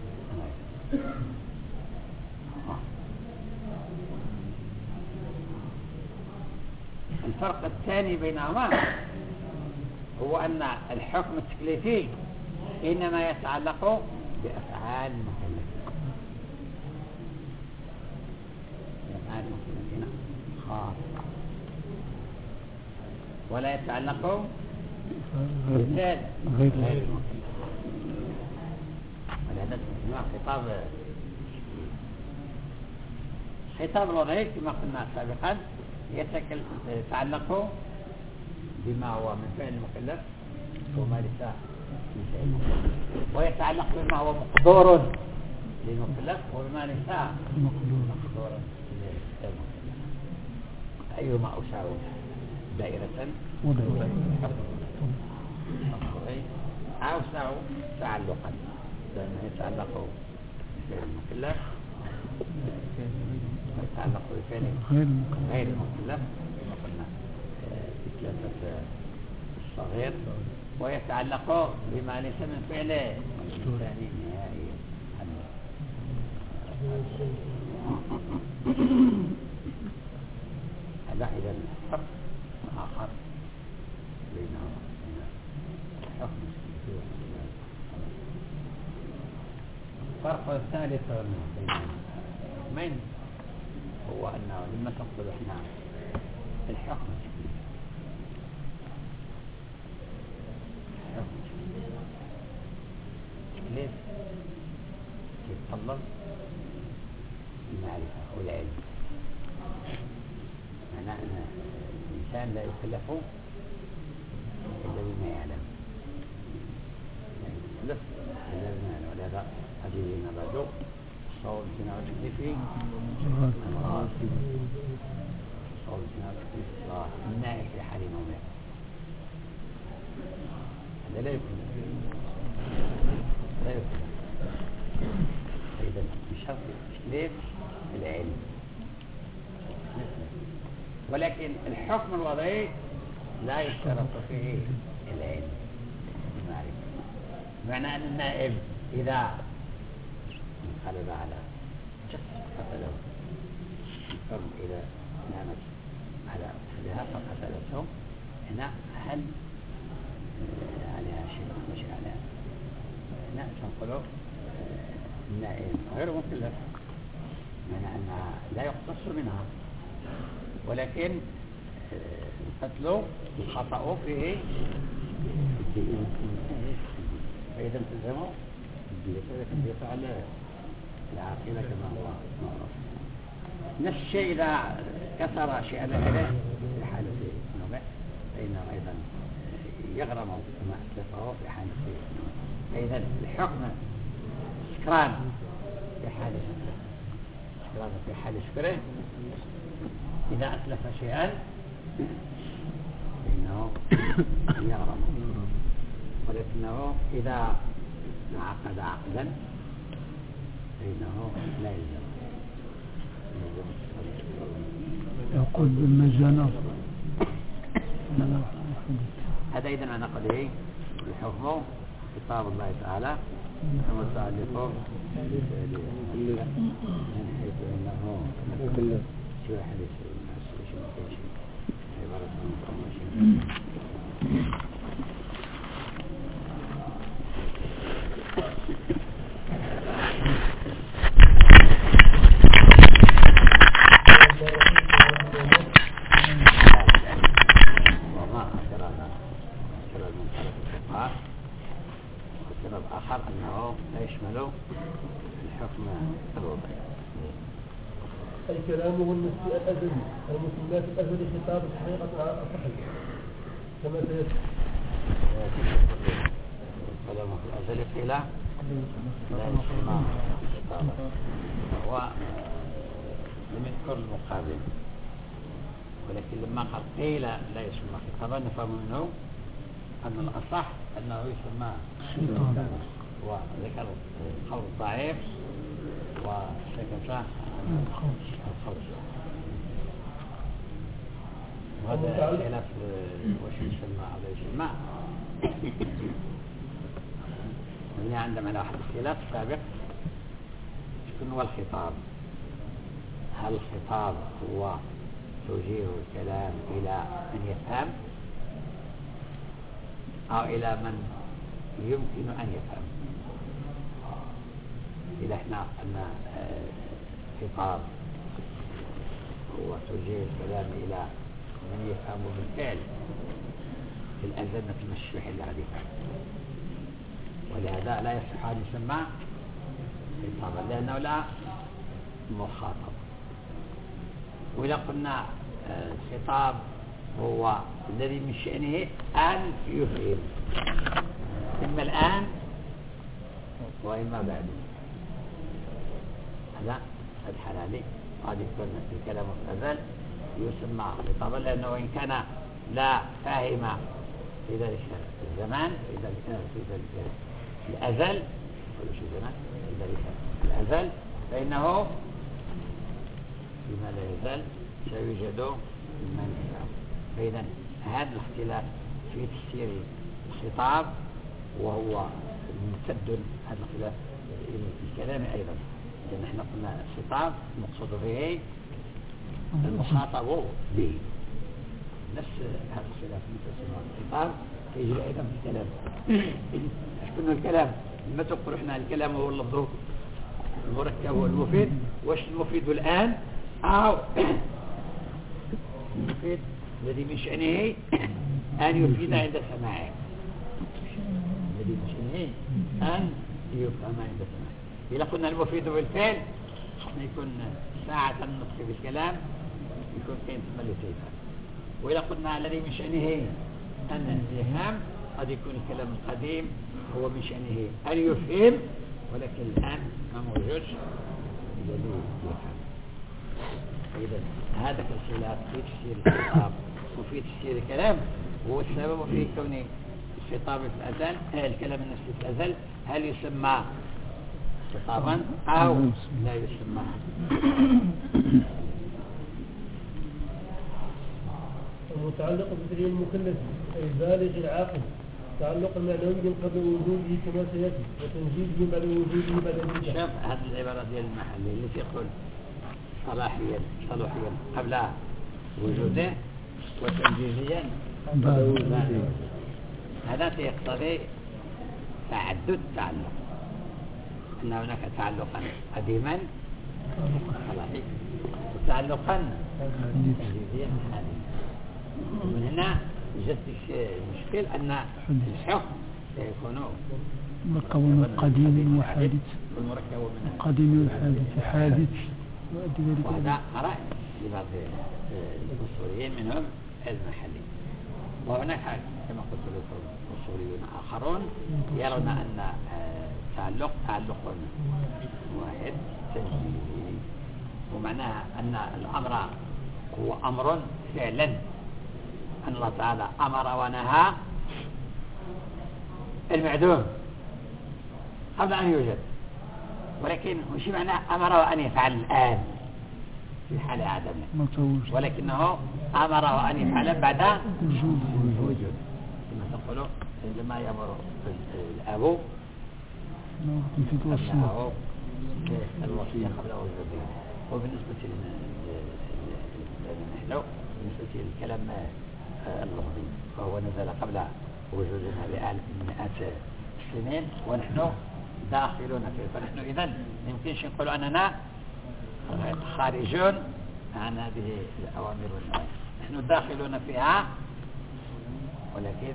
الفرق الثاني بينهما هو أن الحكم التكليفي إنما يتعلق بأفعال المكلفين، بأفعال المكلفين خاصة، ولا يتعلق بغير المكلفين. ولهذا تسمى خطاب خطاب الوضعي كما قلنا سابقا يتعلق بما هو من فعل المكلف وما ليس من فعل المكلف، ويتعلق بما هو مقدور للمكلف وبما ليس مقدور للمكلف. أيهما أساوي دائرة وضعي أوسع تعلقا لأنه يتعلق بفعل المكلف ويتعلق بفعل غير المكلف كما قلنا بثلاثة الصغير ويتعلق بما ليس من فعله ثاني نهائي هذا إذا الفرق آخر بينهما بين الحكم الفرق الثالث بين من هو أنه لما تقول إحنا الحكم ليش يتطلب المعرفة والعلم معناه أن الإنسان لا يكلف إلا بما يعلم لا يكلف إلا بما يعلم ولهذا أجيبين بعده الصوت جناع التكليفي الغاسب الصوت جناع التكليفي النائم في حال نومه هذا لا يكلف لا يكلف فإذا بشرط التكليف العلم ولكن الحكم الوضعي لا يشترط فيه العلم المعرفة معنى أن النائب إذا انقلب على شخص قتله ثم إذا نامت على أهلها فقتلته هنا هل عليها شيء مش عليها هنا تنقله النائب غير مكلف معنى أنها لا يقتص منها ولكن القتل الخطأ فيه فإذا التزموا يفعل العاقلة كما هو معروف نفس الشيء إذا كسر شيئا له في حالة النوم فإنه أيضا يغرم كما أسلفه في حالة النوم فإذا الحكم سكران في حالة سكران في حالة سكره إذا أتلف شيئا فإنه يغرم ولكنه إذا عقد عقدا فإنه لا يلزم يقول بالمجانة هذا إذا معنى قوله الحكم كتاب الله تعالى المتعلق من حيث أنه شو حديث الناس شو شيء عبارة عن شيء والسبب آخر أنه لا يشمل الحكم الوضعي أي كلامه النسبي الأزلي المسميات الأزلي خطاب حقيقة صحيح كما سيأتي كلامه في الأزلي قيل لا يسمى خطابا هو لم يذكر المقابل ولكن لما قال قيل لا يسمى خطابا نفهم منه أن الأصح أنه يسمى خطابا وذكر القول الضعيف وسكت الخوف وهذا خلاف وش يسمى أو لا يسمى هنا عندما لا أحد الخلاف السابق يكون هو الخطاب هل الخطاب هو توجيه الكلام إلى من يفهم أو إلى من يمكن أن يفهم إذا احنا قلنا خطاب هو توجيه الكلام إلى من يفهم بالفعل الألزمة المشروح اللي غادي يفهم ولهذا لا يصح أن يسمى خطابا لأنه لا مخاطب وإذا قلنا الخطاب هو الذي من شأنه أن يفهم إما الآن وإما بعد هذا الحلالي قد يكون في كلام الأزل يسمى خطابا لأنه وإن كان لا فاهم في ذلك الزمان في ذلك في ذلك الأزل ولا شيء زمان في ذلك الأزل فإنه فيما لا يزال سيوجد من يفهم. فإذا هذا الاختلاف في تفسير الخطاب وهو ممتد هذا الاختلاف إلى الكلام أيضا، لأن احنا قلنا الخطاب مقصود به المخاطب به، نفس هذا الاختلاف في تفسير الخطاب يجري أيضا في الكلام. شكون الكلام؟ لما تقول احنا الكلام هو اللفظ المركب والمفيد، واش المفيد الآن أو المفيد الذي من شأنه أن يفيد عند سماعه، الذي من شأنه أن يفهم عند سماعه. إذا قلنا المفيد بالفعل يكون ساعة النطق بالكلام يكون كين ثم لتيفهم، وإذا قلنا الذي من شأنه أن يفهم قد يكون الكلام القديم هو من شأنه أن يفهم، ولكن الآن ما موجودش الذي يفهم. إذا هذا الخلاف في تفسير الخطاب وفي تفسير الكلام هو السبب في كون الخطاب في الأزل الكلام النفسي في الأزل هل يسمى خطابا أو لا يسمى. المتعلق بفعل المكلف أي البالغ العاقل تعلق معنوي قبل وجوده كما سيأتي وتنجيزه بعد وجوده بعد البدع. شوف هذه العبارة ديال المحلي اللي تقول صلاحيا صلاحيا قبل وجوده وتنجيزيا بعد وجوده، هذا يقتضي تعدد تعلق، أن هناك تعلقا قديما صلاحي وتعلقا تنجيزيا حاليا. من هنا جت المشكل أن الحكم سيكون مركب من قديم وحادث والمركب من قديم وحادث حادث وهذا رأي لبعض الأصوليين منهم المحلي. وهناك كما قلت لكم أصوليون آخرون يرون أن تعلق تعلق واحد تنجيزي، ومعناها أن الأمر هو أمر فعلا، أن الله تعالى أمر ونهى المعدوم قبل أن يوجد، ولكن وش معنى أمر وأن يفعل الآن في حال عدمه، ولكنه أمر وأن يفعل بعد وجود. كما تقولوا عندما يأمر الأب أبناءه الوصية قبل وجوده. وبالنسبة لنا نحن بالنسبة للكلام اللفظي فهو نزل قبل وجودنا بألف مئة سنين ونحن داخلون فيه، فنحن إذن يمكنش نقول أننا خارجون عن هذه الأوامر والنواهي، نحن داخلون فيها ولكن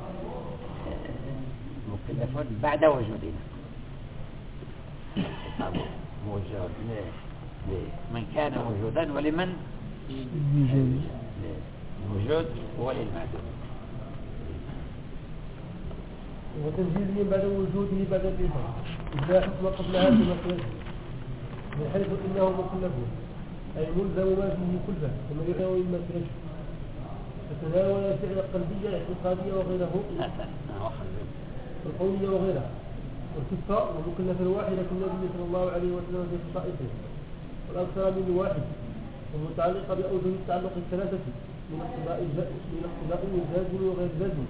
مكلفون بعد وجودنا. موجود لمن كان موجودا ولمن الوجود هو للمعدوم. وتنزيله بعد وجوده بعد الإنسان إذا حكم قبل هذا المخرج من حيث إنه مكلف أي ملزم ما فيه كلفة كما يدعو المخرج فتناول الفعل القلبية الاعتقادية وغيره القولية وغيرها والكفة ومكلف الواحد كالنبي صلى الله عليه وسلم في خصائصه والأكثر من واحد ومتعلقة بأوجه التعلق الثلاثة من اقتضاء الجازم وغير جازم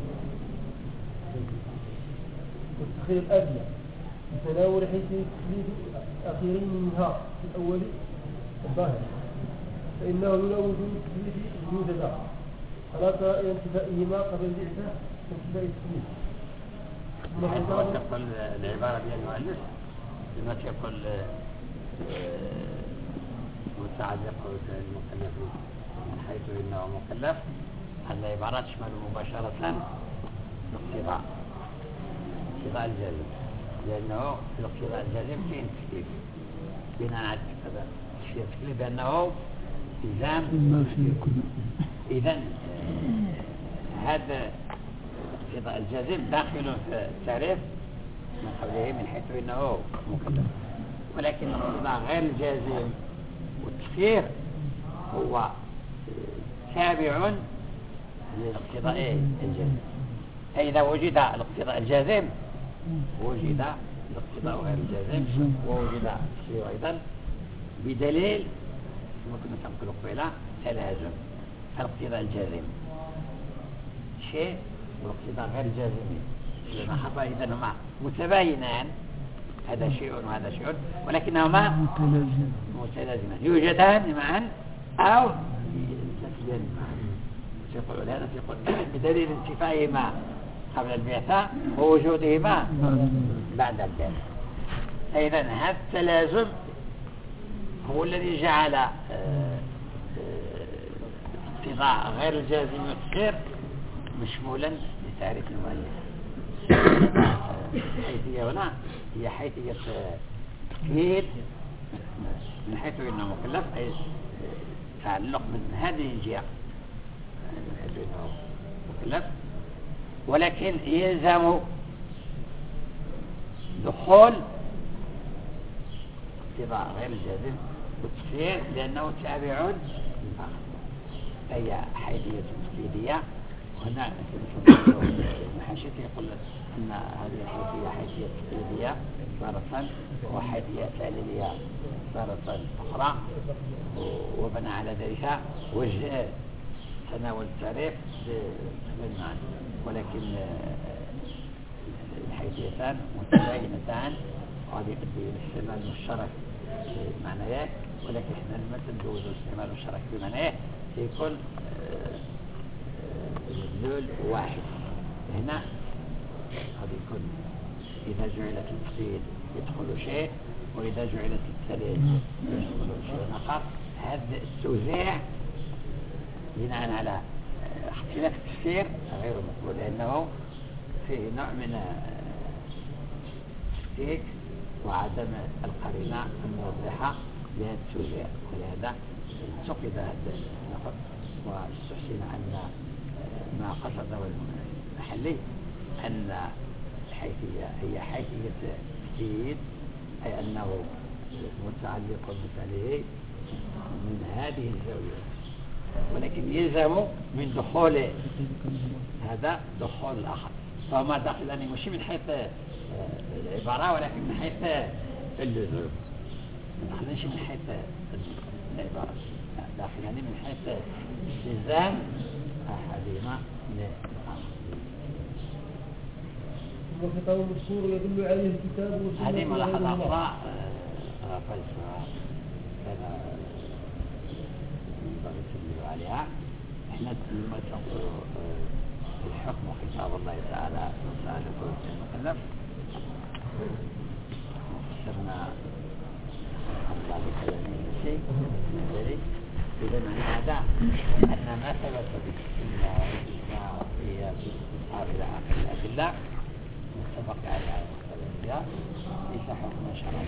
والتخير الآتية بتناول حيث تكليف أخيرين منها في الأول الظاهر فإنه لولا وجود التكليف يوجد فلا ترى إلى انتفائهما قبل الإعفاء كانتفاء التكليف. تقول العبارة ديال المؤلف لما تقول متعلق المكلف من حيث إنه مكلف، هذه العبارات تشمل مباشرة الاقتضاء اقتضاء الجازم، لأنه في الاقتضاء الجازم فيه تكليف بناء على هذا الشيء تكليف بأنه إلزام. إذن هذا الاقتضاء الجازم داخل في التعريف من قبله من حيث إنه مكلف، ولكن الاقتضاء غير الجازم والتفسير هو تابع للاقتضاء الجازم. فإذا وجد الاقتضاء الجازم وجد الاقتضاء غير الجازم، ووجد الشيء أيضا بدليل كما كنا نقول قبيلة تلازم. الاقتضاء الجازم شيء والاقتضاء غير الجازم لما حبا إذا هما متباينان، هذا شيء وهذا شيء ولكنهما متلازمان يوجدان معا أو ينتفيان معا. يقول هذا يقول بدليل انتفائهما قبل البعثة ووجودهما بعد البعثة. إذن هذا التلازم هو الذي جعل اقتضاء غير الجازم والتخير مشمولا لتعريف المؤلف. الحيثية هنا هي حيثية تقييد من حيث انه مكلف، اي تعلق من هذه الجهة من حيث انه مكلف، ولكن يلزم دخول اقتضاء غير الجازم والتخيير لانه تابع للآخر. هي حيثية تقييدية. وهنا المحاشية يقول أن هذه الحيثية حيثية تقليدية تارة وحيثية تعليلية تارة أخرى، وبنى على ذلك وجه تناول التعريف بالمعنى، ولكن الحيثيتان متباينتان وهذه يؤدي إلى الاستعمال المشترك بمعناه، ولكن احنا لما تندوز الاستعمال المشترك بمعناه يكون مدلول واحد. هنا قد يكون إذا جعلت التقييد يدخل شيء، وإذا جعلت التعليل يدخل شيء آخر. هذا التوزيع بناء على اختلاف التفسير غير مقبول، لأنه فيه نوع من التشكيك وعدم القرينة الموضحة لهذا التوزيع، ولهذا انتقد هذا اللفظ واستحسن أن ما قصده المحلي أن الحيثية هي حيثية تقييد، أي أنه متعلق بفعله من هذه الزاوية، ولكن يلزم من دخول هذا دخول الآخر. فما داخلني مش من حيث العبارة ولكن من حيث اللزوم، ما داخلنيش من حيث العبارة، داخلني من حيث التزام أحدهما للآخر. وخطاب مذكور يدل عليه الكتاب والسنة. هذه ملاحظة أخرى غفلتها كان ينبغي التنبيه عليها. احنا لما تنظر الحكم وخطاب الله تعالى تعالى كل المكلف فسرنا الله بكلامه شيء من ذلك. إذا معنى هذا أن ما ثبت بالسنة والإجماع في الإصحاب إلى آخر الأدلة متفق على الأنبياء ليس حكم شرعي،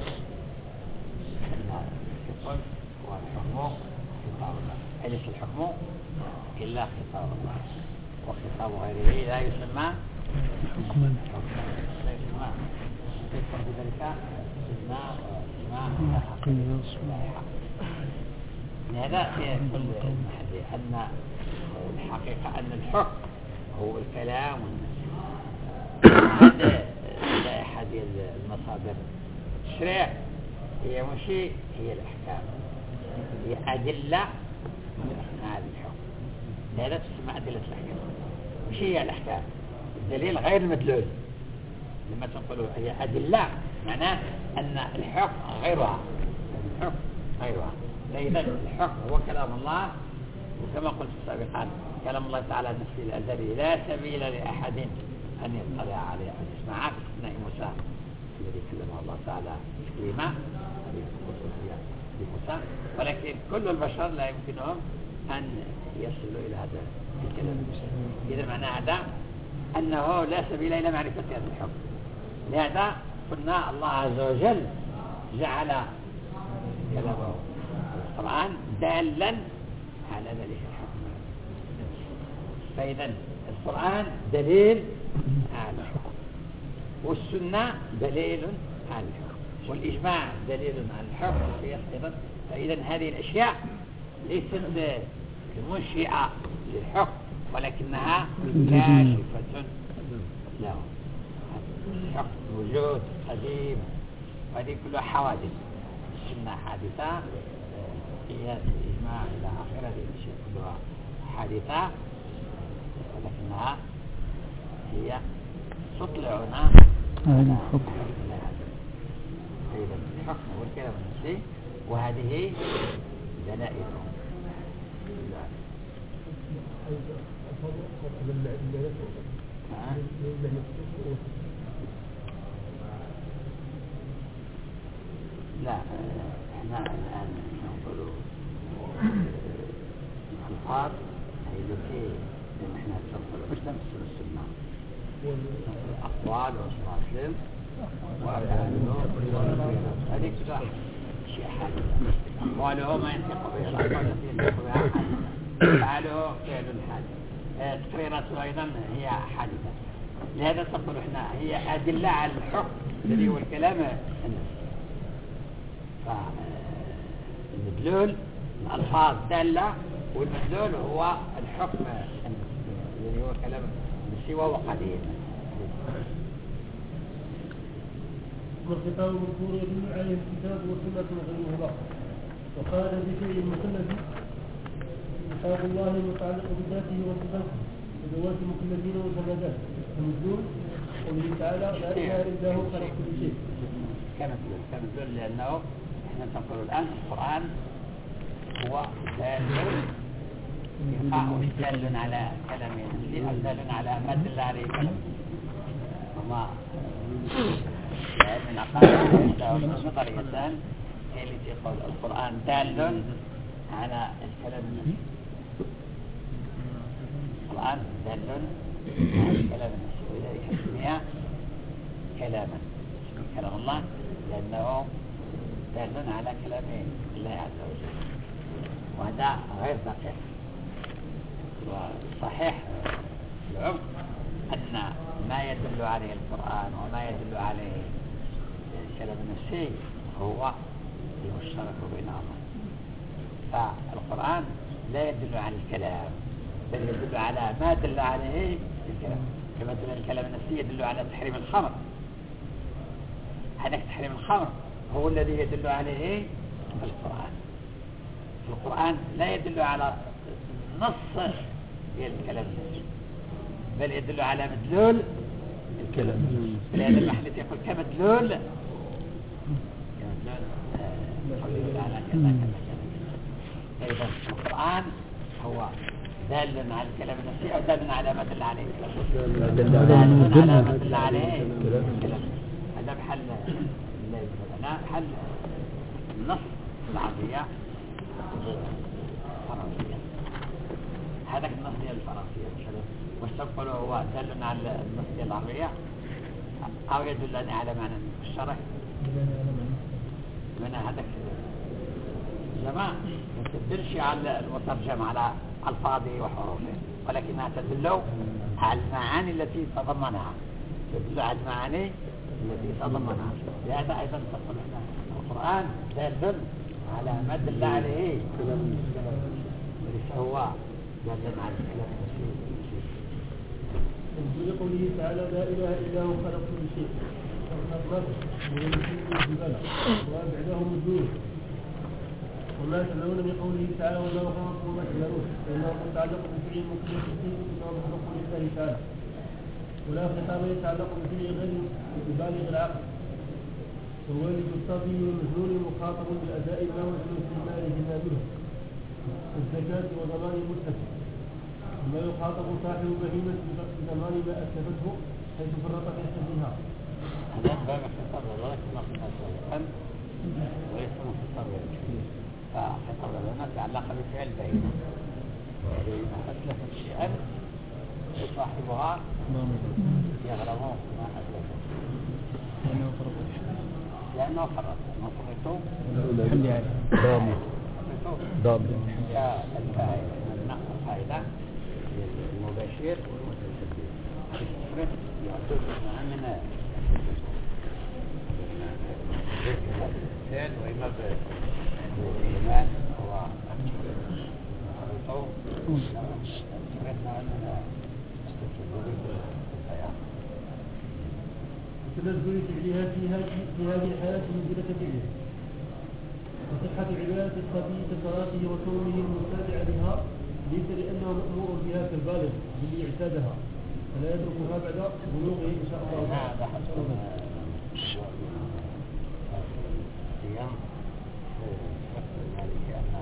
أن الحكم والحكم خطاب الله، أليس الحكم إلا خطاب الله، وخطاب غيره لا يسمى حكما، لا يسمى يكون بذلك إجماع وإجماع لهذا في كل محل أن الحقيقة أن الحكم هو الكلام هذا لا أحد المصادر التشريع هي مشي هي الأحكام، هي أدلة على الحكم، لهذا تسمى أدلة الأحكام مش هي الأحكام. الدليل غير مدلول، لما تقولوا هي أدلة معناه أن الحكم غيرها، الحكم غيرها. إذا الحكم هو كلام الله، وكما قلت سابقا كلام الله تعالى نفسه الأزلي لا سبيل لأحد أن يطلع عليه أن يسمعه باستثناء موسى الذي كلمه الله تعالى تكليما لموسى، ولكن كل البشر لا يمكنهم أن يصلوا إلى هذا الكلام. إذا معنى هذا أنه لا سبيل إلى معرفة هذا الحكم. لهذا قلنا الله عز وجل جعل كلامه القرآن دالا على ذلك الحكم. فإذا القرآن دليل على الحكم، والسنة دليل على الحكم، والإجماع دليل على الحكم، والقياس أيضا. فإذا هذه الأشياء ليست منشئة للحكم ولكنها كاشفة له. الحكم وجود قديم، وهذه كلها حوادث. السنة حادثة، قياس الإجماع إلى آخره، هذه الأشياء كلها حادثة، ولكنها هي تطلعنا على حكم الله. إذا الحكم والكلام النفسي، وهذه دلائله. لا، احنا الآن نقول الفاظ هي التي نحن نفصل مش نفصل السنة، أقوال وصفات وأفعاله هذه كلها شيء حادث. أقواله ما ينطق بها، الأقوال التي ينطق بها حادثة، أفعاله فعل حادث، تقريراته أيضا هي حادثة. لهذا تقول احنا هي أدلة على الحكم الذي هو الكلام النفسي. فالمدلول الألفاظ دالة، والمدلول هو الحكم الذي هو كلام النفسي وهو قديم. والخطاب المذكور يدل عليه الكتاب والسنة وغيرهما. وقال بشيء المكلف خطاب الله المتعلق بذاته وصفاته وذوات المكلفين والسندات. المدلول قوله تعالى لا اله الا هو خلق كل شيء. كمدلول كمدلول لأنه احنا نقول الآن القرآن هو دال دال على كلام النفسي أو دال على ما دل عليه كلام وما من أقل نظريتان هي التي تقول القرآن دال على الكلام النفسي. القرآن دال على الكلام النفسي، ولذلك سمي كلاما، سمي كلام الله لأنه دال على كلام الله عز وجل، وهذا غير دقيق. وصحيح العمق أن ما يدل عليه القرآن وما يدل عليه الكلام النفسي هو المشترك بينهما. فالقرآن لا يدل على الكلام بل يدل على ما دل عليه الكلام، كما دل الكلام النفسي يدل على تحريم الخمر. هذاك تحريم الخمر هو الذي يدل عليه القرآن. القرآن لا يدل على نص الكلام النفسي بل يدل على مدلول الكلام. لهذا المحل يقول كمدلول كمدلول على كذا كذا كذا. إذا القرآن هو دال على الكلام النفسي أو دال على ما دل عليه دال على ما دل عليه الكلام. هذا محل هنا محل النص العربية الفرنسية. هذا النص الفرنسية وش تقول هو دال على النص العربية أو يدل على معنى الشرع. من هذاك الجماعة ما تدلش على المترجم على ألفاظه وحروفه، ولكنها تدل على المعاني التي تضمنها، تدل على المعاني التي تضمنها. لهذا أيضا تقول القرآن دال على ما دل عليه وليس هو دال على الكلام النفسي. في قوله تعالى لا إله إلا هو خلق كل شيء والخلق الجبال وأبعدهم الدور وما تدعون بقوله تعالى وما خلقوا وما تدعون فإنه قد تعلق بفعل مكلف شيء وما خلق لله تعالى، ولا خطاب يتعلق بفعل غير ببالغ العقل. والوالد الصبي والمجنون مخاطب بأداء ما وجد في ماله ما منه الزكاة وضمان المتكل، وما يخاطب صاحب بهيمة بضمان ما أسلفته حيث فرط في حفظها. هذا باب الخطاب ولكن خطاب سابقا وليس من خطاب الجديد. فخطاب لنا تعلق بفعل بهيمة، بهيمة أسلفت شيئا صاحبها يغرم ما أسلفته لأنه فرط لأنه فرطوا ضامن ضامن كالفاعل النقص فائدة المباشر والمتسبب. الفرط يعتبر من الفعل وإما بالإيمان هو فرطوا فرطنا أننا تنزل فعلها في هذه في هذه الحالة منزلة فعله وصحة عبادة الصبي كصلاته وصومه المتابع لها ليس لأنه مأمور بها كالبالغ باللي اعتادها فلا يتركها بعد بلوغه إن شاء الله. هذا حسب الصيام المالكي أن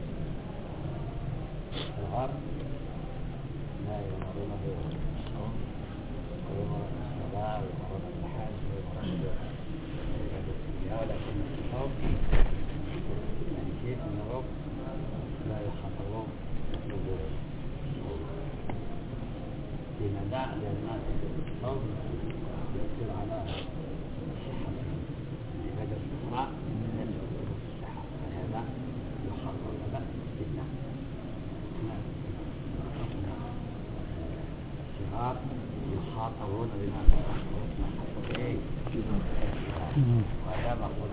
الصغار لا يمرون بالصوم ويمرون بالصلاة ويمرون بالحج ويمرون بعبادة الصيام، ولكن الصوم المالكي أنهم لا يخاطبون بالصوم. لماذا؟ لأن الصوم يؤثر على الصحة، العبادة الأخرى لا تؤثر في الصحة، فلهذا يخاطبون بالاستثناء. الصغار يخاطبون بما تخاطب به وهذا مقول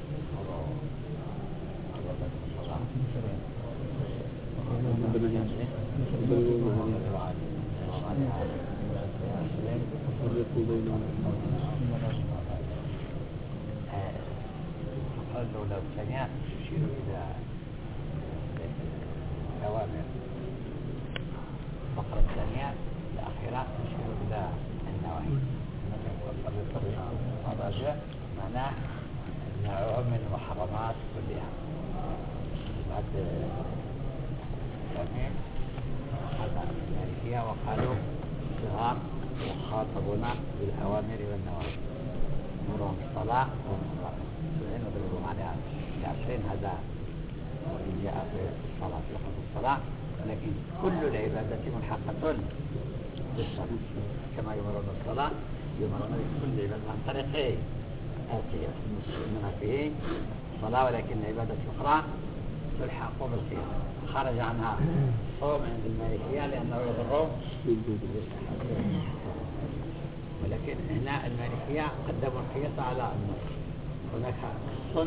لو ثانيات تشير إلى الأوامر، الفقرة الثانية الأخيرة تشير إلى النواهي. الرجاء معناه نوع من المحرمات كلها. بعد التميم هذا المالكية وقالوا الصغار يخاطبون بالأوامر والنواهي، نورهم الصلاة والصلاة نضربهم عليها بعشرين، هذا وإن جاء في الصلاة في لفظ الصلاة، لكن كل العبادة ملحقة بالصلاة كما يمرون الصلاة يمرون بكل عبادة عن طريق القياس منها فيه الصلاة، ولكن العبادة الأخرى تلحق بالقياس. خرج عنها الصوم عند المالكية لأنه يضر بالصحة، ولكن هنا المالكية قدموا القياس على النص. هناك الصن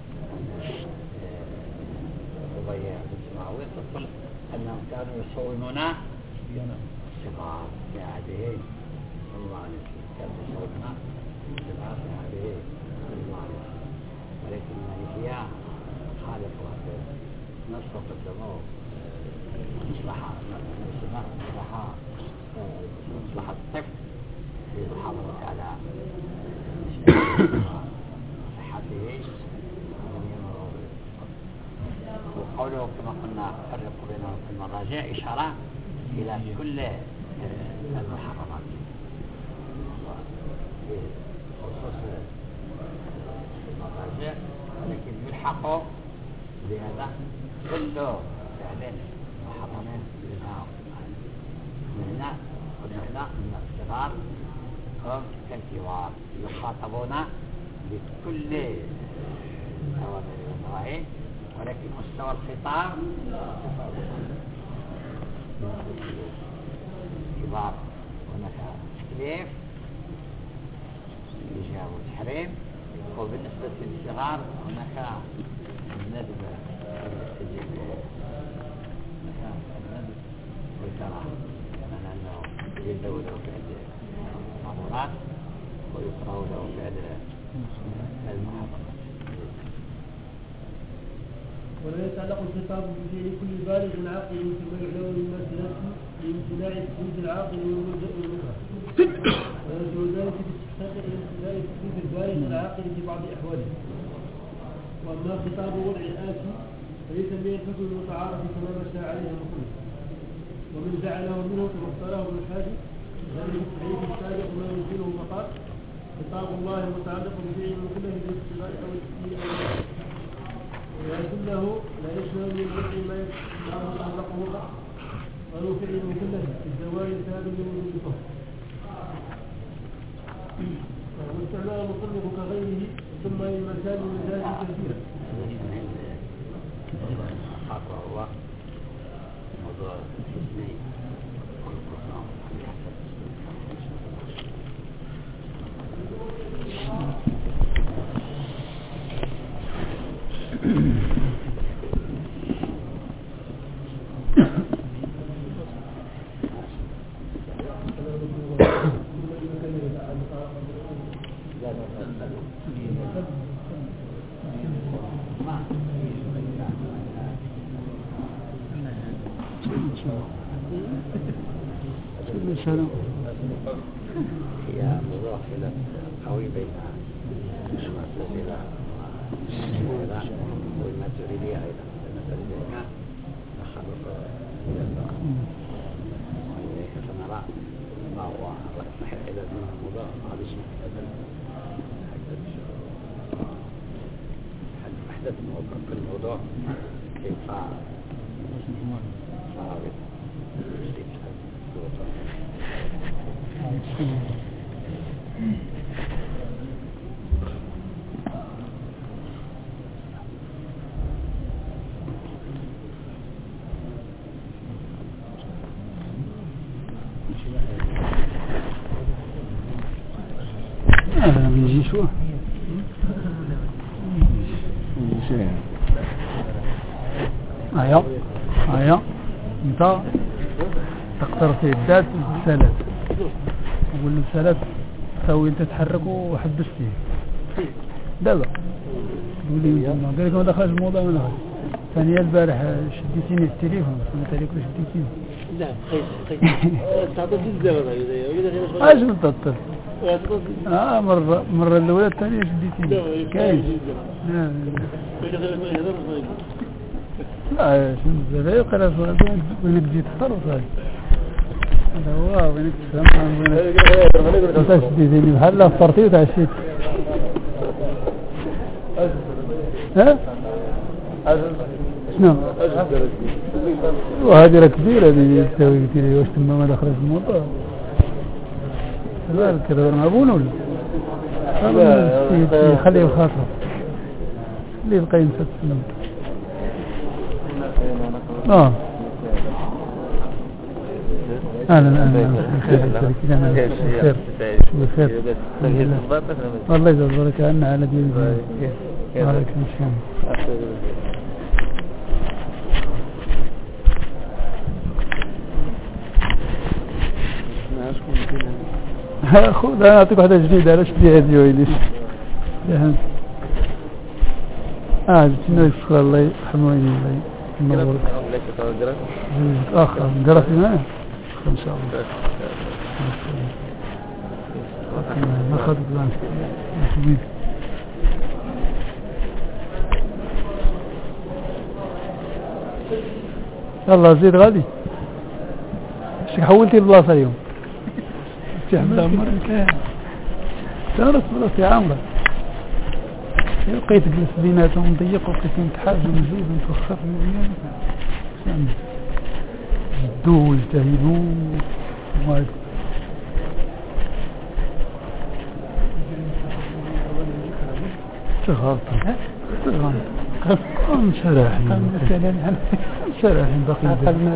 ربيع بن معاوية تقول أنهم كانوا يصومون الصغار في عهده صلى الله عليه وسلم، كانوا يصومون الصغار في عهده صلى الله عليه وسلم، ولكن المالكية خالفوا هذا النص وقدموا مصلحة مصلحة مصلحة الطفل في المحافظة على وقوله كما قلنا فرق بينهم في المراجع إشارة إلى كل المحرمات خصوص المراجع، ولكن يلحقوا بهذا كل فعل محرمين منها. من هنا قلنا هنا أن الصغار هم كالكبار يخاطبون بكل الأوامر والنواهي، ولكن مستوى الخطاب كبار. هناك تكليف إيجاب وتحريم، وبالنسبة للصغار هناك الندب الندب والكراهة، بمعنى أنه يدعو له فعل المأمورات ويكره له فعل المحرمات. ولا يتعلق الخطاب بفعل كل بالغ عاقل كما يعلم لما سيأتي لامتناع تكليف العاقل والملجأ والمكره، ويرجو ذلك باستحقاق الامتناع تكليف البالغ العاقل في بعض أحواله. وأما خطاب وضع الآتي فليس من الحكم المتعارف كما مشى عليه المصنف، ومن جعله منه كما اختاره ابن الحاج هذه التعريف السابق ما يمكنه المقال خطاب الله المتعلق بفعل المكلف بالاستباء أو التكليف ولكنه لا يشمل من وضع ما يتعلقه ولو فعل المكلف في الزوال ثابت من وجود الفهم، واستعمال المصنف كغيره ثم للمكان من ذلك كثيرا. هو موضوع الاثنين السلام. هي مداخلة قوي بين المعتزلة والماتريدية أيضا. الماتريدية خلق وإليك فنرى ما هو صحيح إذا من المضاف هذا اسمه حدث موقع في الموضوع كيف صارت هذا بيجي شو ايوه ايوه انت تقدر في الدات الثلاث اقول له الثلاث تسوي انت تتحرك وحبس فيه دابا قول لي قال لك ما دخلش الموضوع من هذا ثانية البارح شديتيني التليفون قلت لك شديتيني لا قيس قيس تعطيت الزمن ايش متطر اه مرة مرة الاولى الثانية شديتيني كاين لا لا شنو زي قرا وينك جيت تخرج هذا هو وينك تفهم وينك انت شديتيني بحال لا فطرتي وتعشيت ها شنو وهذه راه كبيرة هذه تساوي قلت لي واش تما ما دخلش الموضوع لا كذا ما ابونا ولا خليه يخاطر خليه يبقى ينسى السنة اه اهلا اهلا خير خير خير والله يجزاك عنا على دين وعليكم السلام خذ انا اعطيك واحده جديده علاش دي هذه ويليش اه شنو يسخر الله يرحمه الله ينورك اخر قرأت معاه ان شاء الله ما خذت الان يلا زيد غادي اش حولتي البلاصه اليوم تحمل عمر كان تعرف بلاصه عامره لقيت جلس بيناتهم ضيق وقيت نتحاج ونزيد ونتوخر مزيان يدو ويجتهدوا وهذا تغلط تغلط انشرحين انشرحين باقي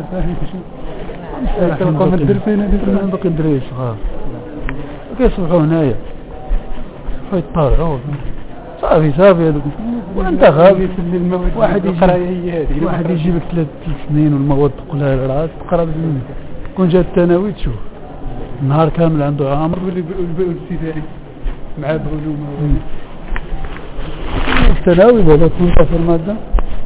انشرحين باقي دريس صغار كيصبحوا هنايا يطالعوا صافي صافي هذوك وانت غابي واحد يجي واحد يجيب لك ثلاث سنين والمواد تقولها راه تقرا منك كون جات الثانوي تشوف النهار كامل عنده عامر والابتدائي مع بعلوم الثانوي ولا تنقص الماده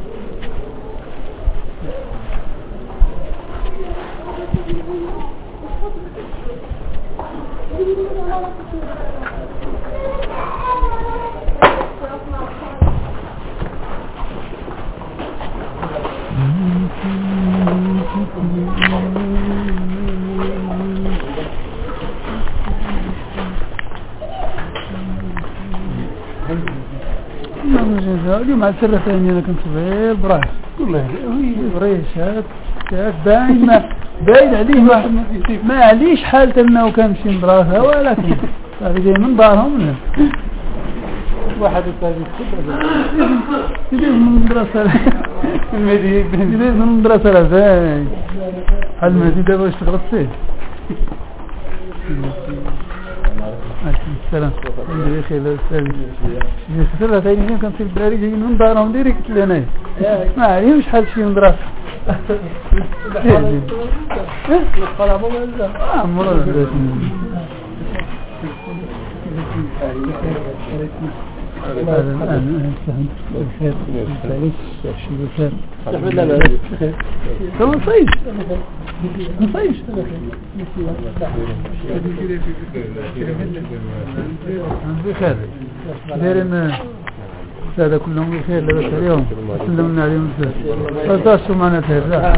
اليوم على السرة ثانية أنا كنت صغير براح والله هي بريشات كاف باين ما باين عليه ما ما عليش حالة أنه كان في مدرسة ولكن صافي جاي من دارهم واحد الثاني يدير من المدرسة يدير من المدرسة لفاي حال ما زيد دابا اشتغلت فيه السلام ندير خير السلام السلام ثاني كان في البلاري جايين من دارهم ديريكت لهنا ما عليهمش شحال شي مدرسة القلم ولا اه مرة هذا الآن فهمت بخير ثالث شيء بخير أحمد لا لا بخير ما نصيش ما نصيش بخير دايرين هذا كلهم بخير لبس اليوم سلمنا عليهم الزهر فتاسوا معنا خير لا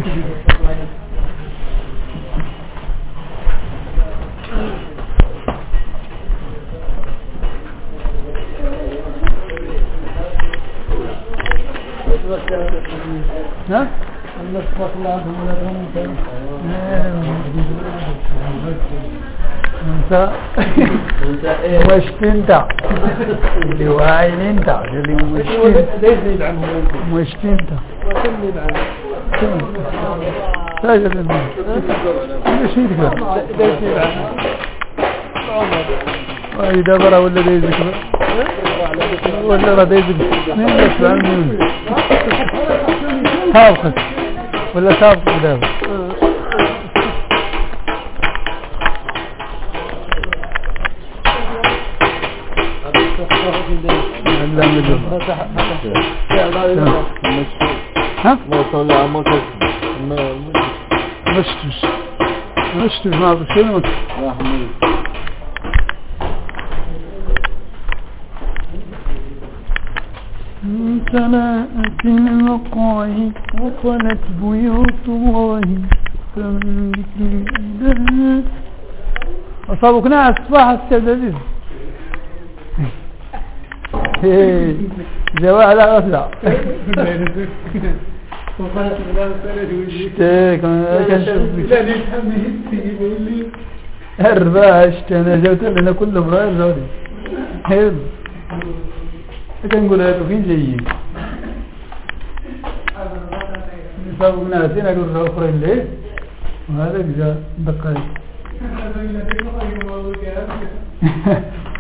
ها؟ انت وشت انت اللي واعين انت اللي وشت انت ساجد انت ايش يذكر واذا برا ولا ده يذكر ولا راه يذكر مين يسمع منه سابقك ولا سابق كده ها؟ مشتش مشتش ما بشيء من سلاءة الوقاع وصلت بيوت الله فمن ذكر الإله أصابكنا الصباح السدادين جواء على غفلة اشتاك أربعة اشتانا جوت لنا كل براء الزوري حلو كان نقول هذا فين جايين صابقنا هاتين أقول له أخرين ليه وهذا جاء دقائق